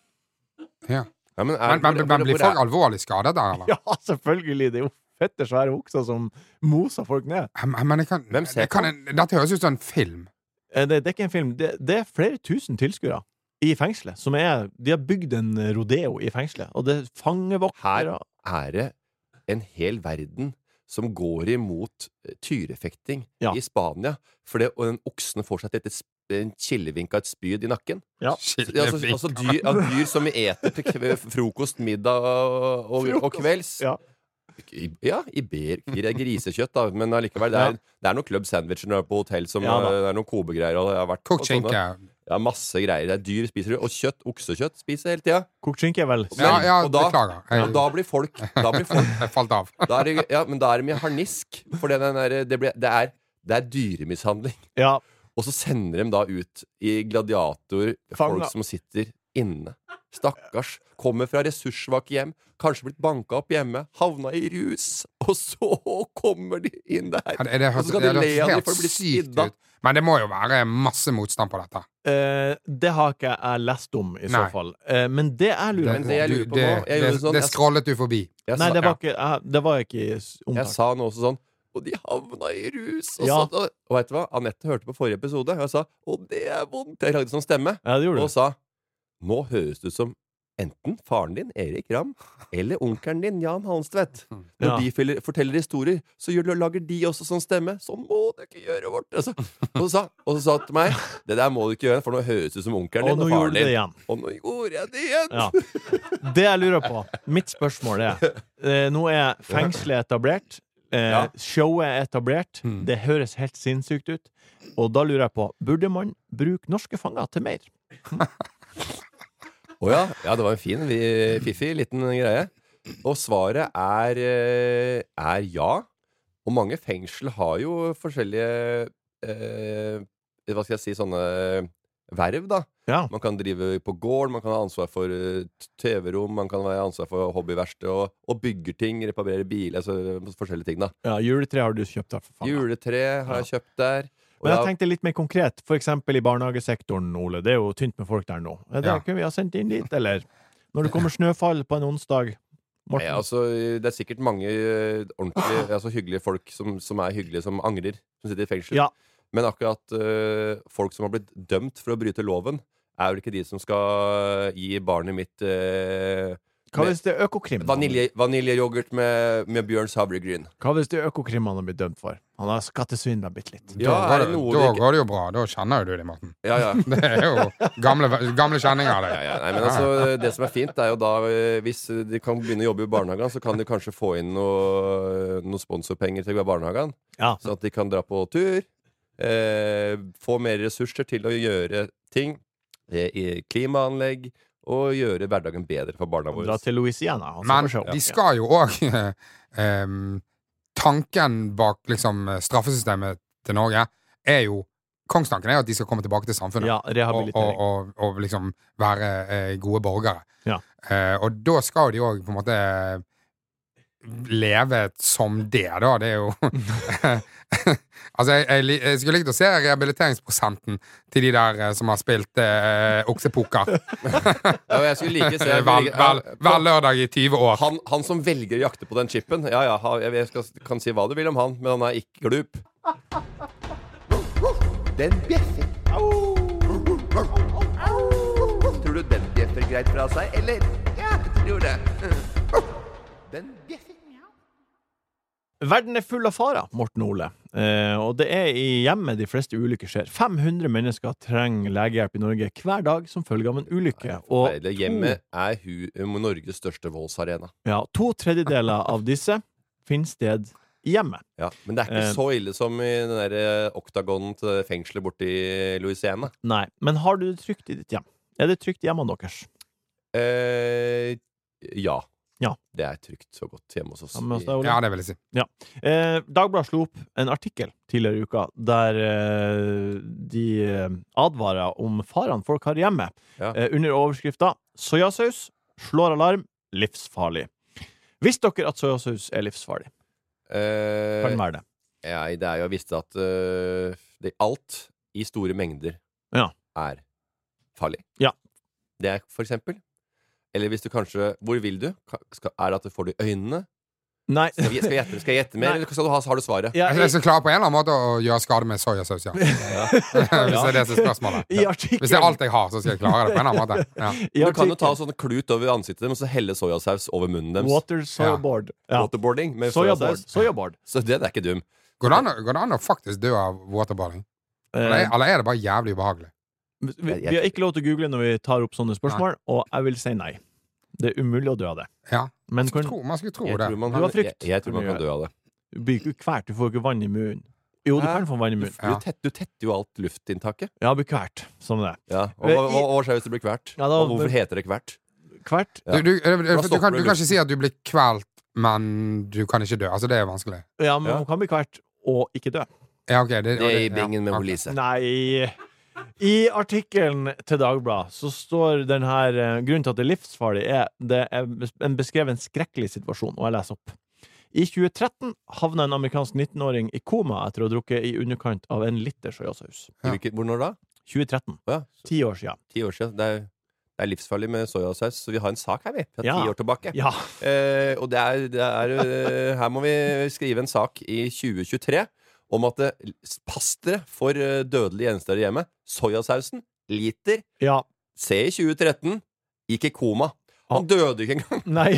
Ja. Ja, men, er, Men, men, hvor- men blir hvor folk er- alvorlig skadet der, eller? Ja, selvfølgelig! Det er jo fette svære okser som moser folk ned. Men, men jeg kan, Hvem ser jeg kan, dette høres ut som en film. Eh, Det, det er ikke en film. Det, det er flere tusen tilskuere i fengselet. Som er, de har bygd en rodeo i fengselet, og det er fangevoktere. Her er det en hel verden som går imot eh, tyrefekting Ja. i Spania. For det, og den oksen får seg til et, sp- en kilevink av et spyd i nakken. Ja. Så, altså, altså dyr, ja, dyr som vi eter til kve- frokost, middag og, og, og kvelds. Ja. I, ja, Iberkir er grisekjøtt, da, men allikevel. Det er, det er noen club sandwicher når du er på hotell, som, Ja, da. eh, det er noen Kobe-greier. Og jeg har vært på Kokt skinke. sånne- Ja, masse greier. Det er dyr spiser du. Og kjøtt, oksekjøtt spiser hele tida. Kokt skinke er vel Ja, ja, og da, beklager. Jeg, og da blir folk Da blir folk jeg falt av. da er det, ja, men da er det mye harnisk. For det, den der, det, blir, det, er, det er dyremishandling. Ja. Og så sender de da ut i gladiator Fanga. folk som sitter inne. Stakkars. Kommer fra ressurssvake hjem. Kanskje blitt banka opp hjemme. Havna i rus. Og så kommer de inn der. Ja, det, det, Og så skal det, de det le høres av dem helt for å bli sykt spidda. ut. Men det må jo være masse motstand på dette. Eh, det har ikke jeg lest om, i så Nei. fall. Eh, men det jeg lurer Men på det jeg Du, lurer på det, nå jeg det, gjorde sånn, det jeg- scrollet du forbi. Jeg, Nei, sa, det var ikke, jeg, det var ikke i s- jeg omtalt. sa nå også sånn Og de havna i rus. Og, Ja. så, og, og vet du hva? Anette hørte på forrige episode, og jeg sa Og det er vondt. Jeg lagde sånn stemme. Ja, det gjorde Og du. sa Nå høres det ut som enten faren din, Erik Ramm, eller onkelen din, Jan Halmstvedt. Når Ja. de filler- forteller historier, så gjør, lager de også sånn stemme. Så må du ikke gjøre vårt. Altså. Og, så sa, og så sa han til meg Det der må du ikke gjøre, for nå høres det ut som onkelen Og din nå og gjorde faren du det din. igjen. Og nå gjorde jeg det igjen! Ja. Det jeg lurer på, mitt spørsmål er eh, Nå er fengselet etablert. Eh, Ja. Showet er etablert. Det høres helt sinnssykt ut. Og da lurer jeg på Burde man bruke norske fanger til mer? Å ja. Ja, det var en fin, vi- fiffig liten greie. Og svaret er, eh, er ja. Og mange fengsel har jo forskjellige eh, Hva skal jeg si, sånne verv, da. Ja. Man kan drive på gård, man kan ha ansvar for eh, T V-rom, man kan ha ansvar for hobbyverksted og, og bygger ting, reparere biler, altså forskjellige ting, da. Ja, juletre har du kjøpt der for faen. Juletre har jeg kjøpt der. Og Men jeg jeg- tenkte litt mer konkret. For eksempel i barnehagesektoren, Ole. Det er jo tynt med folk der nå. Er det Ja. kunne vi ha sendt inn dit, eller? Når det kommer snøfall på en onsdag. Morten? Nei, altså, det er sikkert mange eh, ordentlige, altså hyggelige folk som, som er hyggelige, som angrer, som sitter i fengsel. Ja. Men akkurat eh, folk som har blitt dømt for å bryte loven, er vel ikke de som skal gi barnet mitt eh, Hva hvis det er Økokrim? vanilje, vaniljeyoghurt med, med Bjørns havregryn. Hva hvis det er Økokrim han har blitt dømt for? Han har skattesvindla bitte litt. Ja, da er går det det, noe da det ikke- går det jo bra. Da kjenner jo du det, Morten. Ja, ja. Det er jo gamle, gamle kjenninger. Det. Ja, ja, nei, men altså, det som er fint, er jo da eh, hvis de kan begynne å jobbe i barnehagen, så kan de kanskje få inn noe, noe sponsorpenger til barnehagen. Ja. Sånn at de kan dra på tur. Eh, få mer ressurser til å gjøre ting. Eh, i klimaanlegg. Og gjøre hverdagen bedre for barna Dra våre. til Louisiana. han Men skal få se. de skal jo òg um, Tanken bak liksom straffesystemet til Norge er jo Kongstanken er jo at de skal komme tilbake til samfunnet. Ja, og, rehabilitering. og, og, og liksom være eh, gode borgere. Ja. Eh, og da skal de òg på en måte leve som det, da. Det er jo Altså, jeg, jeg, li- jeg skulle likt å se rehabiliteringsprosenten til de der eh, som har spilt eh, oksepoker Ja, jeg skulle like se hver, hver, hver lørdag i tyve år. han, han som velger å jakte på den chipen. Ja, ja, ha- jeg, jeg skal, kan si hva du vil om han, men han er ikke glup. Den bjeffer. Tror du den bjeffer greit fra seg, eller? Ja, jeg tror det. Den bjeffer. Verden er full av farer, Morten Ole. Eh, og det er i hjemmet de fleste ulykker skjer. fem hundre mennesker trenger legehjelp i Norge hver dag som følge av en ulykke. Og Forferdelig. Hjemmet er hu Norges største voldsarena. ja, to tredjedeler av disse finner sted i hjemmet. Ja, men det er ikke Eh. så ille som i den der eh, oktagonen til fengselet borte i Louisiana. Nei, men har du det trygt i ditt hjem? Er det trygt i hjemmene deres? Eh, ja. Ja. Det er trygt så godt hjemme hos oss. Sammen med oss da, Ole? Ja, det vil jeg si. Eh, Dagbladet slo opp en artikkel tidligere i uka der eh, de eh, advarer om farene folk har hjemme. Ja. Eh, under overskrifta 'Soyasaus slår alarm. Livsfarlig'. Visste dere at soyasaus er livsfarlig? Eh, Kan være det. Nei, det er jo visst at uh, det, alt i store mengder Ja. er farlig. Ja. Det er for eksempel. Eller hvis du kanskje Hvor vil du? Skal, er det at du får det i øynene? Nei. Skal jeg, skal jeg gjette, skal jeg gjette mer, Nei. eller skal du ha, har du svaret? Ja, Jeg skal klare på en eller annen måte å gjøre skade med sojasaus, ja. Hvis det er det som er spørsmålet. I Ja. artikkelen Hvis det er alt jeg har, så skal jeg klare det på en eller annen måte. Ja. I Du kan jo ta artikkelen- sånn klut over ansiktet dem og så helle sojasaus over munnen deres. Water sojaboard. Ja. Waterboarding med Sojaboard. sojasaus. Sojaboard. Så det, det er ikke dum. Går det an å- går det an å faktisk dø av waterboarding? Eller, Eh, eller er det bare jævlig ubehagelig? vi, vi har ikke lov til å google når vi tar opp sånne spørsmål, og jeg vil si nei. Det er umulig å dø av det. Ja. Men Man skulle kan, tro, man skulle tro Jeg det. tror man, Du har kan- frykt. jeg, jeg tror man kan dø av det. du blir ikke kvært, du får ikke vann i munnen. Jo, du Hæ? kan få vann i Du, munnen. du, tett, du tetter jo alt luftinntaket. Ja, blir kvært. Sånn er det. Ja. Og hva, hva, hva skjer hvis det blir kvert? Ja, da- Og hvorfor heter det kvert? Kvært? Ja. Du, du, du, du, stopper kan, det du kan luften. ikke si at du blir kvelt, men du kan ikke dø. Altså, det er vanskelig. Ja, men Ja. man kan bli kvært og ikke dø. Ja, ok. Det, Det og er det- i bingen med ja, hun ok. Lise. Nei. I artikkelen til Dagbladet så står den her eh, grunnen til at det er livsfarlig, er det er bes- en beskrevet en skrekkelig situasjon, og jeg leser opp. I tjue tretten havna en amerikansk nittenåring i koma etter å ha drukket i underkant av en liter sojasaus. I hvilket- Hvor når da? tjue tretten. Å ja, Ti år siden. ti år siden. Det er, det er livsfarlig med sojasaus, så vi har en sak her, vi. Fra Ja. ti år tilbake. Ja. Eh, og det er, det er eh, Her må vi skrive en sak i tjue tjuetre om at det, pass dere for eh, dødelige gjenstander i hjemmet. Sojasausen, liter, Ja. se i tjue tretten, gikk i koma. Han døde ikke engang. Nei.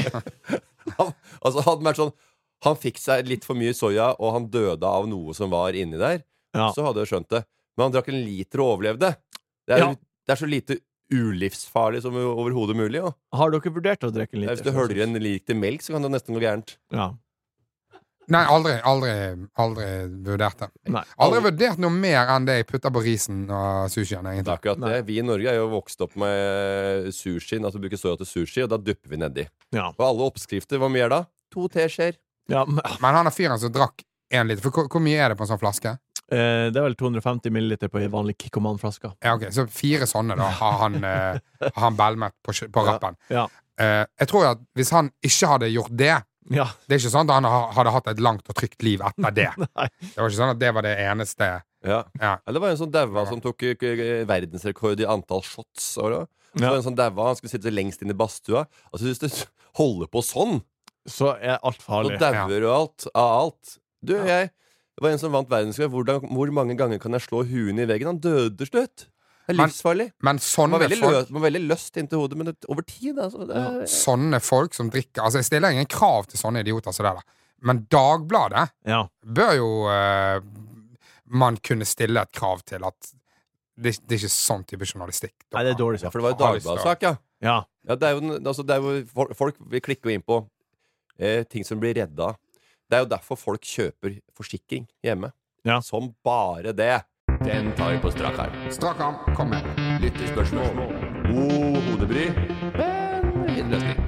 Han, altså, hadde vært sånn Han fikk seg litt for mye soya, og han døde av noe som var inni der. Ja. Så hadde jeg skjønt det. Men han drakk en liter og overlevde. Det er, Ja. det er så lite ulivsfarlig som overhodet mulig. Jo. Har dere vurdert å drikke en liter? Hvis du hører en liter melk, så kan det nesten gå gærent. Ja. Nei, aldri, aldri, aldri vurdert det. Nei. Aldri vurdert noe mer enn det jeg putter på risen og sushien, Det er egentlig. akkurat det. Vi i Norge er jo vokst opp med sushi, altså bruker soya til sushi, og da dupper vi nedi. Ja. Og alle oppskrifter, hva mye er da? To teskjeer. Ja, men, Men han er fyren som drakk én liter. For hvor, hvor mye er det på en sånn flaske? eh, det er vel to hundre og femti milliliter på en vanlig Kikkoman-flaske. Ja, ok, Så fire sånne, da, har han, eh, har han belmet på, kjø- på rappen. Ja. Eh, jeg tror at hvis han ikke hadde gjort det Ja. Det er ikke sånn at han ha- hadde hatt et langt og trygt liv etter det. Nei. Det var ikke sånn at det var det eneste. Ja. Ja. Ja, det var en som daua som tok eh, k- verdensrekord i antall shots. Og det. Så Ja. var det en som daua, han skulle sitte lengst inn i badstua. Altså Hvis du holder på sånn, Så er alt så farlig. dauer du alt av alt. Du, jeg Det var en som vant verdensrekord. Hvordan- Hvor mange ganger kan jeg slå huet inn i veggen? Han døde til slutt. Det er Men- livsfarlig. Men Han sånne var veldig, folk, løs, var veldig løst inntil hodet, men det, over tid, altså. Det er, sånne folk som drikker Altså, jeg stiller ingen krav til sånne idioter som det der. Men Dagbladet Ja. bør jo eh, man kunne stille et krav til at det, det er ikke sånn type journalistikk. Nei, det er dårlig ja, sagt. for det var jo Har lyst til å- Dagbladet-sak, ja. Ja. Ja, det er jo, den- altså, det er jo folk- Folk vil klikke jo inn på eh, ting som blir redda. Det er jo derfor folk kjøper forsikring hjemme. Ja. Som bare det. Den tar vi på strak arm. Strak arm, kom med. Lyttespørsmål. God hodebry, men fin løsning.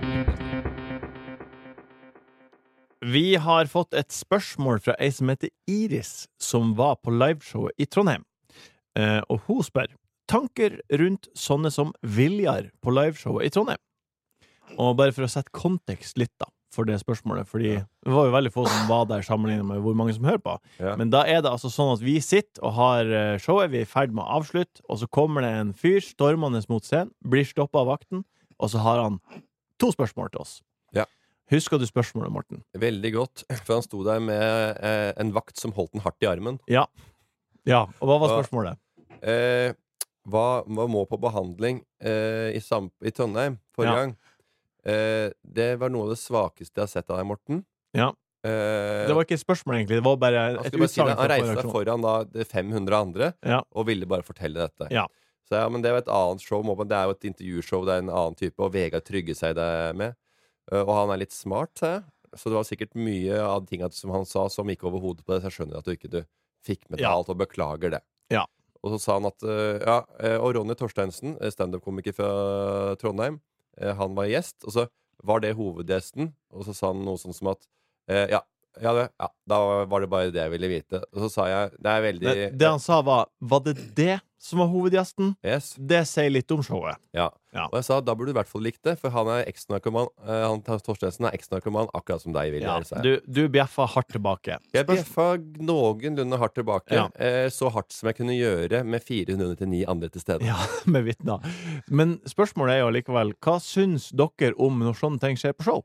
Vi har fått et spørsmål fra ei som heter Iris, som var på liveshowet i Trondheim. Eh, og hun spør tanker rundt sånne som Viljar på liveshowet i Trondheim. Og bare for å sette kontekst litt da, for det spørsmålet, fordi det var jo veldig få som var der sammenlignet med hvor mange som hører på. Ja. Men da er det altså sånn at vi sitter og har eh, showet, vi er i ferd med å avslutte, og så kommer det en fyr stormende mot scenen, blir stoppet av vakten, og så har han to spørsmål til oss. Ja. Husker du spørsmålet, Morten? Veldig godt. For han sto der med eh, en vakt som holdt den hardt i armen. Ja. Ja, og hva var Hva- spørsmålet? Eh, hva, hva må på behandling eh, i, sam, i Trondheim forrige Ja. gang? Eh, det var noe av det svakeste jeg har sett av deg, Morten. Ja. Eh, Det var ikke et spørsmål, egentlig. Det var bare han, et skulle bare si det. utsagn. han fra reiste seg reaksjon. foran da, de fem hundre andre Ja. og ville bare fortelle dette. Ja. Så ja, men det var et annet show. må man- Det er jo et intervjushow, det er en annen type, og Vegard Trygge seg det med. Eh, og han er litt smart, sa jeg. Så det var sikkert mye av tingene som han sa, som gikk over hodet på det. Så jeg skjønner at du ikke du fikk med deg Ja. alt, og beklager det. Ja. Og så sa han at eh, ja, eh, og Ronny Torsteinsen, eh, stand-up-komiker fra Trondheim, eh, han var gjest, og så var det hovedgjesten, og så sa han noe sånn som at eh, ja, ja, det, ja, da var det bare det jeg ville vite. Og så sa jeg det er veldig Det, det han sa var, var det det som var hovedgjesten? Yes. Det sier litt om showet. Ja. Ja. Og jeg sa, da burde du i hvert fall likt det, for han er eks-narkoman. eh, Han Torstensen er eks-narkoman, akkurat som deg, Viljar. Ja, sa jeg. du, du bjeffa hardt tilbake. Jeg bjeffa noenlunde hardt tilbake, Ja. eh, så hardt som jeg kunne gjøre med fire hundre til ni andre til stede. Ja, med vitner. Men spørsmålet er jo likevel, hva syns dere om når sånne ting skjer på show?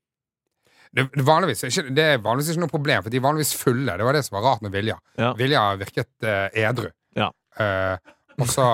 Det, det, vanligvis, ikke, det er vanligvis ikke noe problem, for de er vanligvis fulle. Det var det som var rart med Vilja. Ja. Vilja virket uh, edru. Ja. Eh, og så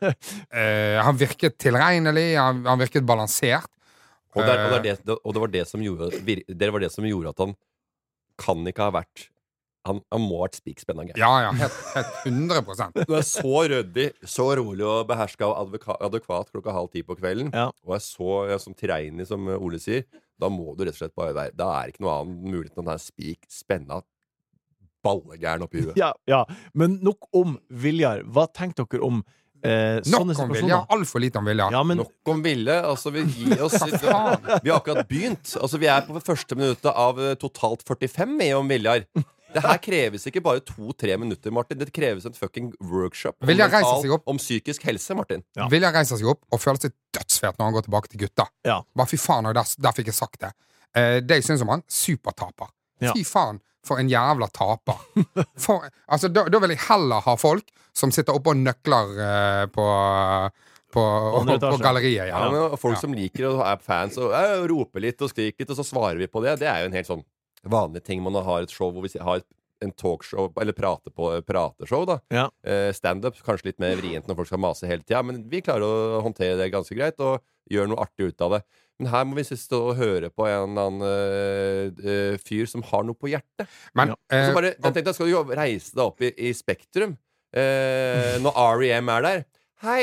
eh, Han virket tilregnelig, han, han virket balansert. Og, der, og, Eh, det, er det, og det var det som gjorde vir- Det var det som gjorde at han kan ikke ha vært Han, han må ha vært spikspenna gæren. Ja, ja, helt, helt hundre prosent. Du er så ryddig, så rolig og beherska og advoka- adekvat klokka halv ti på kvelden, Ja. og er så ja, som tilregnelig, som Ole sier, da må du rett og slett bare være Da er det ikke noe annet mulighet enn at han er spik spenna ballegæren oppi huet. Ja, ja. Men nok om Viljar. Hva tenker dere om eh, sånne Nok om Vilja. situasjoner? Altfor lite om Vilja. Ja, men Nok om Ville. Altså, vi gir oss faen? Vi har akkurat begynt. Altså, vi er på det første minuttet av eh, totalt førtifem med om Viljar. Det her kreves ikke bare to-tre minutter, Martin. Det kreves en fucking workshop om, Viljar reiser mental- seg opp. om psykisk helse, Martin. Ja. Vilja reiser seg opp og føler seg dødsfet når han går tilbake til gutta. Ja. Bare fy faen, og der, der fikk jeg sagt det. Eh, det jeg syns om han, supertaper. Ja. Fy faen, for en jævla taper. For, altså, da, da vil jeg heller ha folk som sitter oppe og nøkler eh, på på, Andre på etasje. galleriet. Ja, Ja. men Folk Ja. som liker og er fans og øh, roper litt og skriker litt, og så svarer vi på det, det er jo en helt sånn vanlig ting man har et show hvor vi har et, en talkshow, eller prate på, prateshow, da. Ja. Eh, Standup, kanskje litt mer vrient når folk skal mase hele tida, men vi klarer å håndtere det ganske greit og gjøre noe artig ut av det. Men her må vi stå og høre på en eller annen øh, øh, fyr som har noe på hjertet. Men Ja. Og eh, så bare, jeg tenkte, skal du jo reise deg opp i, i Spektrum eh, når R E M er der? Hei!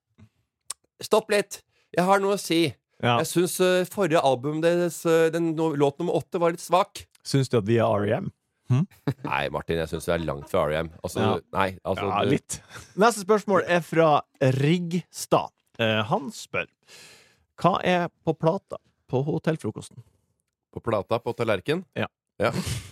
Stopp litt! Jeg har noe å si. Ja. Jeg syns uh, forrige album deres, uh, den no, låt nummer åtte, var litt svak. Syns du at vi er R E M? Nei, Martin, jeg syns vi er langt fra R E M. Altså, Ja. nei, altså Ja, du- litt. Neste spørsmål er fra Riggstad. Eh, han spør hva er på plata på hotellfrokosten? På plata på tallerken? Ja. Ja.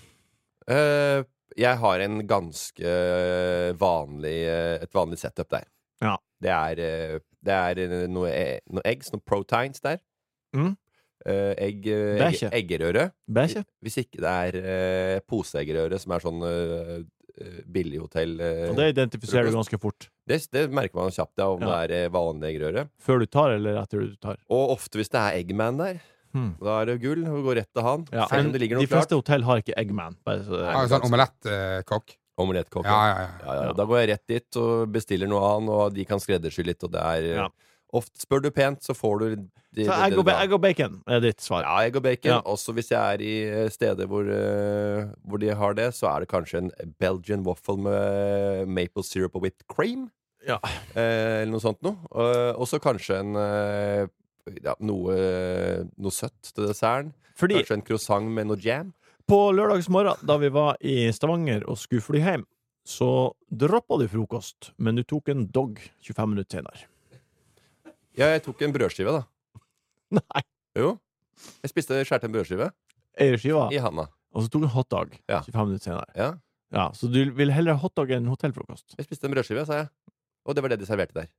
Eh, jeg har en ganske vanlig eh, et vanlig setup der. Ja. Det er, eh, det er eh, noe, e- noe eggs, noe proteins der. Mm. Eh, egg, eh, Det er egg, ikke. eggerøre. Bæsje? Hvis ikke det er eh, poseeggerøre, som er sånn eh, eh, billighotell eh, Og det identifiserer du ganske fort. det, det merker man kjapt, ja, om Ja. det er eh, vanlig eggerøre. Før du tar, eller etter du tar. Og ofte hvis det er Eggman der, Hmm. da er det gull. Og går rett til han. Ja, Selv om men det ligger de noe klart. fleste hotell har ikke Eggman. Bare så det ja, er. sånn omelettkokk. Omelettkokk. Ja, ja, ja. Ja, ja. Da går jeg rett dit og bestiller noe annet, og de kan skreddersy litt. Og det er Ja. ofte spør du pent, så får du de, Så det- egg det og, du ba- vil ha. egg og bacon er ditt svar. Ja, egg og bacon. Ja. Også hvis jeg er i eh, steder hvor, eh, hvor de har det, så er det kanskje en Belgian waffle med maple syrup og whipped cream. Ja. Eh, eller noe sånt noe. Og og så kanskje en eh, ja, noe, noe søtt til desserten. Fordi Kanskje en croissant med noe jam. på lørdagsmorgen, da vi var i Stavanger og skulle fly hjem, så droppa du frokost, men du tok en dog tjuefem minutter senere. Ja, jeg tok en brødskive, da. Nei. Jo. Jeg spiste skjærte en brødskive Eierskiva, i handa. og så tok du en hotdog Ja. tjuefem minutter senere. Ja. Ja, så du vil heller ha hotdog enn hotellfrokost? Jeg spiste en brødskive, sa jeg. Og det var det de serverte der.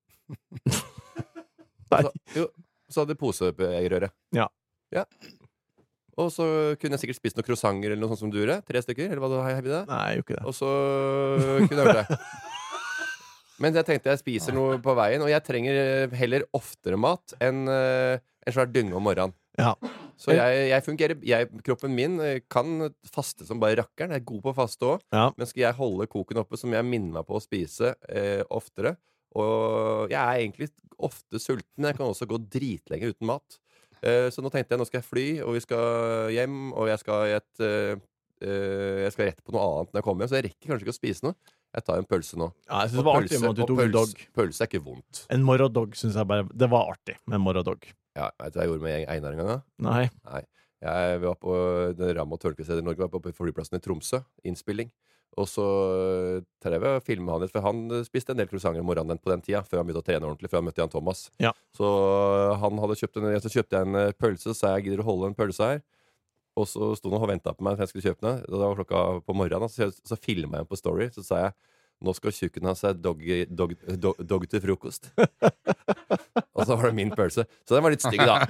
Nei. Så, jo, så hadde de poseeggerøre. Ja. Ja. Og så kunne jeg sikkert spist noen croissanter eller noe sånt som du gjorde. Tre stykker, eller hva du har i det? Nei, jeg gjorde ikke det. Og så kunne jeg gjort det. Men jeg tenkte jeg spiser noe på veien, og jeg trenger heller oftere mat enn eh, en svær dynge om morgenen. Ja. Så jeg, jeg fungerer jeg, Kroppen min eh, kan faste som bare rakkeren. Jeg er god på å faste òg. Ja. Men skal jeg holde koken oppe, så må jeg minne meg på å spise eh, oftere. Og jeg er egentlig ofte sulten. Jeg kan også gå dritlenge uten mat. Eh, så nå tenkte jeg nå skal jeg fly, og vi skal hjem, og jeg skal, i et, eh, eh, jeg skal rett på noe annet når jeg kommer hjem. Så jeg rekker kanskje ikke å spise noe. Jeg tar en pølse nå. Ja, jeg synes Og det var artig med at du og tok en dog. pølse, pølse er ikke vondt. En morgendog synes jeg bare Det var artig med en morgendog. Ja, vet du hva jeg gjorde med Einar en gang? Da? Nei. Nei. Jeg var på det Ram- og Tørkestedet i Norge, var på flyplassen i Tromsø. Innspilling. Og så drev jeg og filmet han litt, for han spiste en del croissanter om morgenen på den tida, før han begynte å trene ordentlig, før han møtte Jan Thomas. Ja. Så han hadde kjøpt en, så kjøpte jeg en eh, pølse, så sa jeg gidder du holde en pølse her? Og så sto han og ventet på meg for jeg skulle kjøpe den. Det var klokka på morgenen, så, så filmet jeg den på Story. Så sa jeg nå skal tjukken ha seg dog, dog, dog, dog til frokost. og så var det min pølse. Så den var litt stygg, da.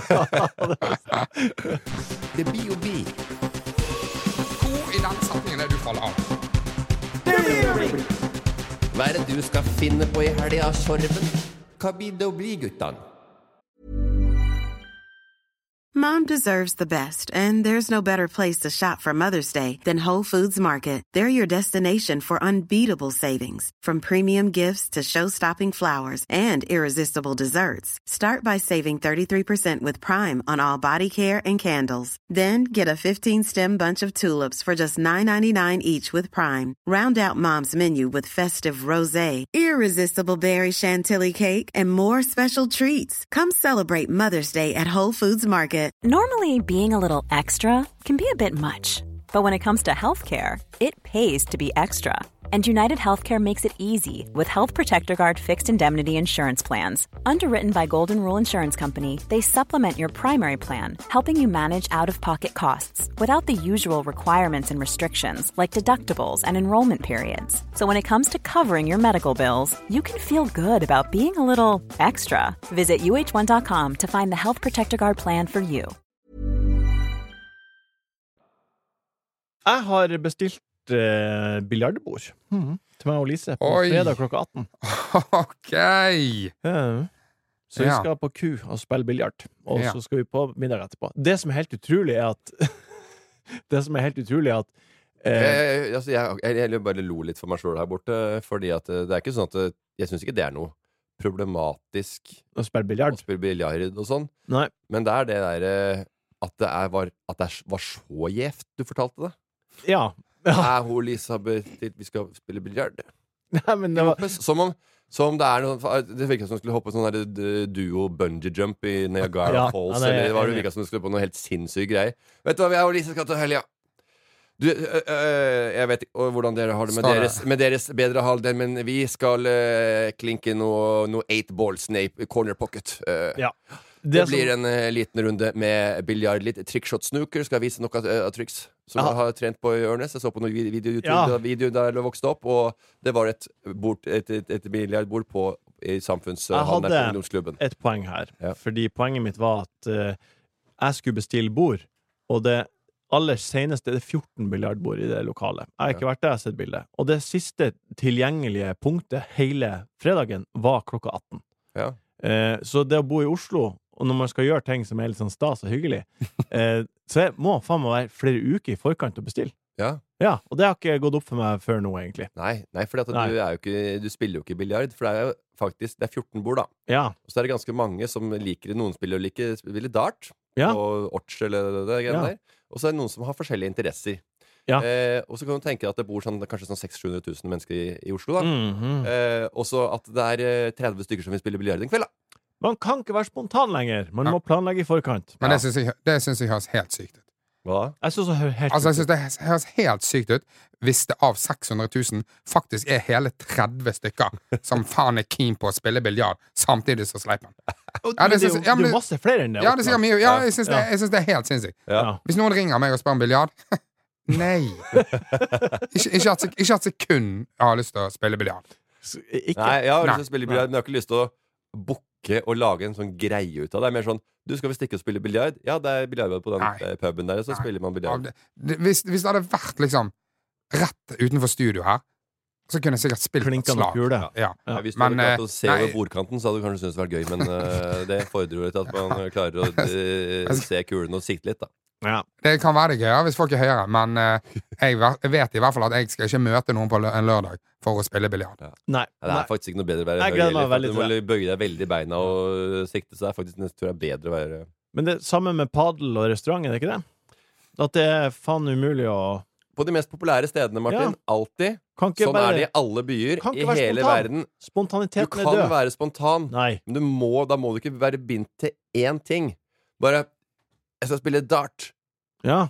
Det blir jo bi. Hvor i den setningen er du faller av? Hva er det du skal finne på i helga, Sorven? Hva blir det å bli, guttan? Mom deserves the best, and there's no better place to shop for Mother's Day than Whole Foods Market. They're your destination for unbeatable savings, from premium gifts to show-stopping flowers and irresistible desserts. Start by saving thirty-three percent with Prime on all body care and candles. Then get a fifteen-stem bunch of tulips for just nine ninety-nine each with Prime. Round out Mom's menu with festive rosé, irresistible berry chantilly cake, and more special treats. Come celebrate Mother's Day at Whole Foods Market. Normally, being a little extra can be a bit much, but when it comes to healthcare, it pays to be extra. And United Healthcare makes it easy with Health Protector Guard fixed indemnity insurance plans. Underwritten by Golden Rule Insurance Company, they supplement your primary plan, helping you manage out-of-pocket costs without the usual requirements and restrictions like deductibles and enrollment periods. So when it comes to covering your medical bills, you can feel good about being a little extra. Visit U H one dot com to find the Health Protector Guard plan for you. Jeg har bestilt uh, biljardbord mm. til meg og Lise på Oi. fredag klokka atten. Ok! Ja. Så vi Ja. skal på Q og spille biljard, og Ja. så skal vi på middag etterpå. Det som er helt utrolig er at Det som er helt utrolig er at eh, Jeg, altså, jeg, jeg, jeg bare lo litt for meg selv her borte, fordi at det er ikke sånn at jeg synes ikke det er noe problematisk å spille å biljard. spille biljard og sånn, Nei. men det er det der eh, at det, er, var, at det er, var så gjevt du fortalte det. Ja. ja. Er hun Elisabeth, vi skal spille biljard? Nei, men det var Som om Som det er noe Det virket som du skulle hoppe sånn der d- duo bungee jump i Niagara Ja, Falls, ja, det er eller det var det enig. virket som du skulle på noe helt sinnssykt greier. Vet du hva, vi er og Lise skal til helga. Du, øh, øh, jeg vet ikke øh, hvordan dere har det med Skal det? deres, med deres bedre halvdel, men vi skal øh, klinke noe, noe eight ball snape corner pocket. Øh, Ja. Det, Det som- blir en uh, liten runde med biljard, litt trickshot snooker. Skal jeg vise noe av uh, triks som Ja. jeg har trent på i Ørnes. Jeg så på noen video, video, YouTube, Ja. video der jeg vokste opp, og det var et, bord, et, et, et biljardbord på i Jeg samfunnshandelen hadde- på ungdomsklubben. et poeng her. Ja. Fordi poenget mitt var at eh, jeg skulle bestille bord, og det aller seneste det er fjorten biljardbord i det lokalet. Jeg har ikke vært der, jeg har sett bildet. Og det siste tilgjengelige punktet hele fredagen var klokka atten. Ja. Eh, så det å bo i Oslo, og når man skal gjøre ting som er litt sånn stas og hyggelig, eh, så jeg må faen meg være flere uker i forkant å bestille. Ja. Ja, og det har ikke gått opp for meg før nå, egentlig. Nei, nei for Nei. du, er jo ikke, du spiller jo ikke biljard, for det er jo faktisk det er fjorten bord, da. Ja, Og så er det ganske mange som liker Noen spiller jo like, spiller dart Ja. og orch eller det, det greiene Ja. der. Og så er det noen som har forskjellige interesser. Ja. Eh, og så kan du tenke at det bor sånn, kanskje sånn seks hundre til sju hundre tusen mennesker i, i Oslo, da. Mhm. Eh, og så at det er eh, tretti stykker som vil spille biljard en kveld, da. Man kan ikke være spontan lenger. Man Ja. må planlegge i forkant. Men det syns jeg, det synes jeg høres helt sykt ut. Hva? Jeg synes det høres helt Altså, jeg ut. synes det høres helt sykt ut hvis det av seks hundre tusen faktisk er hele tretti stykker som faen er keen på å spille biljard samtidig som Sleipen. Og Ja, det det, er synes- jo, ja, men det er jo det- masse flere enn det. Ja, det sier mye. Ja, jeg syns det, Ja. jeg synes det er helt sinnssykt. Ja. Ja. Hvis noen ringer meg og spør om biljard Nei. Ikke, ikke, at, ikke at sekund jeg har lyst til å spille biljard. Så, Ikke Nei, jeg har lyst til Nei. å spille biljard, men jeg har ikke lyst til å booke og lage en sånn greie ut av det. Det er mer sånn Du, skal vi stikke og spille biljard? Ja, det er biljardbord på den Nei. eh, puben der, og så Nei. spiller man Ja, biljard. det- det- Hvis, hvis det hadde vært liksom rett utenfor studio her, så kunne jeg sikkert spilt et Klinka slag. nok kule. Ja. Ja. Ja, hvis du Men, hadde klart eh, å se nei. over bordkanten, så hadde du kanskje syntes det var gøy, men eh, det fordrer jo litt at man klarer å eh, se kulene og sikte litt, da. Ja. Det kan være det gøyere hvis folk er høyere, men eh, jeg, ver- jeg vet i hvert fall at jeg skal ikke møte noen på lø- en lørdag for å spille biljard. Nei. Ja, det er Nei. faktisk ikke noe bedre å være Jeg høy gleder meg heller, for at veldig du må til bøye deg veldig i beina og sikte, så det er faktisk nesten, tror jeg, bedre å være Men det samme med padel og restaurant, er det ikke det? At det er faen umulig å på de mest populære stedene, Martin. Ja. Alltid. Kan ikke Sånn bare er det i alle byer Kan ikke i være hele spontan. verden. Du Spontaniteten kan er død. være spontan, Nei. men du må, da må du ikke være bindt til én ting. Bare 'Jeg skal spille dart'. Ja.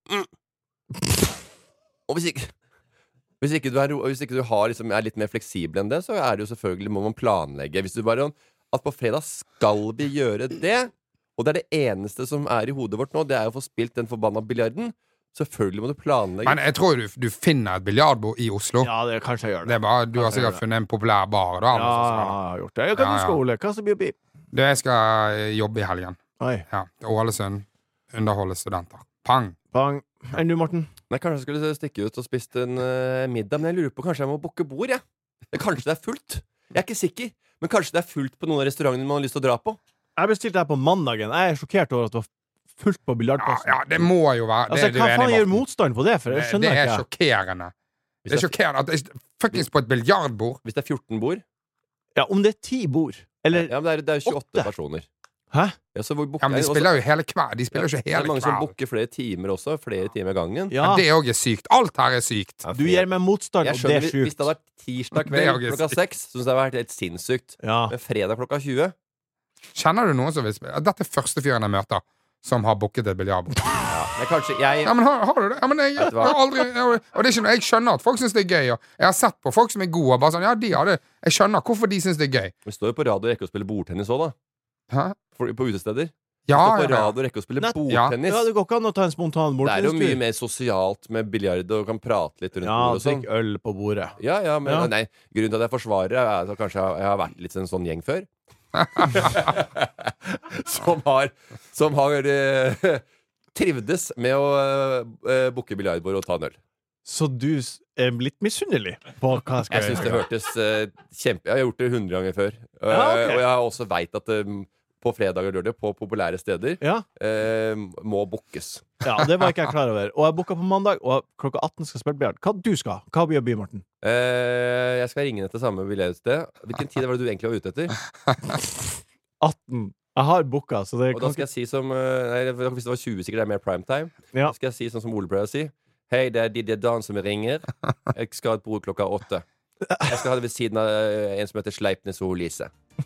Og hvis ikke Hvis ikke du, er, hvis ikke du har, liksom, er litt mer fleksibel enn det, så er det jo selvfølgelig må man planlegge. Hvis du bare sånn at på fredag skal vi gjøre det, og det er det eneste som er i hodet vårt nå, det er å få spilt den forbanna biljarden. Selvfølgelig må du planlegge. Men jeg tror du, du finner et biljardbord i Oslo. ja, det kanskje jeg gjør Det det. er bare, du har Kanskje jeg sikkert gjør det. funnet en populær bar. Da, Ja, eller noe sånt. jeg har gjort det. Ja, hva Ja, du skal, ja. Ole? Hva som blir å bli? Du, jeg skal jobbe i helgen. Oi. Ja, til Ålesund. Underholde studenter. Pang! Bang. Enn du, Morten? Nei, kanskje jeg skulle stikke ut og spist en uh, middag, men jeg lurer på kanskje jeg må booke bord, ja. Kanskje det er fullt. Jeg er ikke sikker, men kanskje det er fullt på noen av restaurantene man har lyst til å dra på. Jeg bestilte deg på mandagen. Jeg er sjokkert over at du har fullt på Ja, biljardplassen. ja, det må jo være Altså, det, hva du er faen enig, gjør Morten. motstand på det? For jeg Det, skjønner det er ikke. sjokkerende. Det er sjokkerende at det er fuckings på et biljardbord. Hvis det er fjorten bord. Ja, om det er ti bord. Eller Ja, men det er, det er jo tjueåtte åtte. personer. Hæ? Ja, så hvor booker Ja, men de jeg- også- spiller jo hele kveld. De spiller jo ikke Det er hele mange som kveld. booker flere timer også. Flere timer gangen. Ja, Ja, det òg er sykt. Alt her er sykt. Ja, du gir meg motstand, Jeg og det skjønner, er hvis- Hvis sjukt. det hadde vært tirsdag Det er jo kveld ikke klokka sykt. seks, så synes jeg det hadde vært helt sinnssykt. Ja. Men fredag klokka tjue Kjenner du noen som vil spille? Dette er første fyren jeg møter som har booket et biljardbord. Men kanskje jeg Ja, men har, har du det? Ja, men jeg, Vet du hva? jeg har aldri jeg, Og det er ikke noe, jeg skjønner at folk syns det er gøy, og jeg har sett på folk som er gode, og bare sånn, ja, de har det. Jeg skjønner hvorfor de syns det er gøy. Vi står jo på radio og rekker å spille bordtennis òg, da. Hæ? For, på utesteder. Ja, Står på ja, ja. radio og rekker å spille Nett- bordtennis. Ja, det går ikke an å ta en spontan Det er jo mye bordtennistur. mer sosialt med biljard og kan prate litt rundt Ja, bordet og sånn. drikk øl på bordet. Ja, ja, men Ja. nei, grunnen til at jeg forsvarer er at kanskje jeg, jeg har vært litt en sånn gjeng før. som har, som har eh, trivdes med å eh, booke biljardbord og ta en øl. Så du s- er litt misunnelig på hva jeg skal Jeg syns det gjøre? hørtes eh, kjempe Jeg har gjort det hundre ganger før. Eh, Ja, ok. Og jeg også veit at eh, på fredager og lørdag på populære steder Ja. eh, må bookes. ja, det var ikke jeg klar over. Og jeg booka på mandag, og klokka atten skal jeg spille biljard. Hva du skal? Hva blir å by, Morten? Eh, jeg skal ringe ned til samme biljardsted. Hvilken tid var det du egentlig var ute etter? atten. Jeg har booka, så det Og da kan skal jeg si som eh, nei, Hvis det var tjue, sikkert det er mer primetime. Ja. Da skal jeg si sånn som Ole pleier å si. Hei, det er Didier Dan som ringer. Jeg skal ha et bord klokka åtte. Jeg skal ha det ved siden av eh, en som heter Sleipnes og Lise.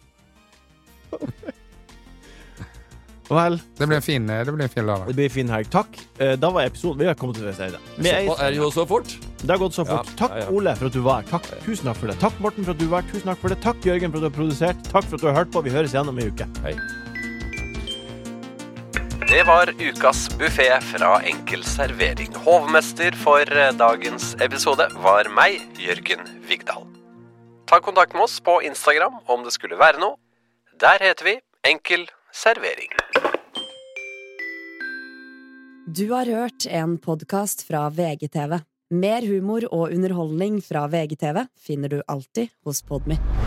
Vel, Det blir en fin, det blir en fin lørdag. det blir en fin helg. Takk. Eh, Da var episoden Vi har kommet til det stedet. Vi er- Så, er det jo så fort? Det har gått så fort. Ja, Takk, ja, ja. Ole, for at du var her. Takk, tusen takk for det. Takk, Morten, for at du var her. Tusen takk for det. Takk, Jørgen, for at du har produsert. Takk for at du har hørt på. Vi høres igjen om en uke. Hei. Det var ukas buffé fra Enkel servering. Hovmester for dagens episode var meg, Jørgen Vigdal. Ta kontakt med oss på Instagram om det skulle være noe. Der heter vi Enkel servering. Du har hørt en podcast fra V G T V. Mer humor og underholdning fra V G T V finner du alltid hos Podmy.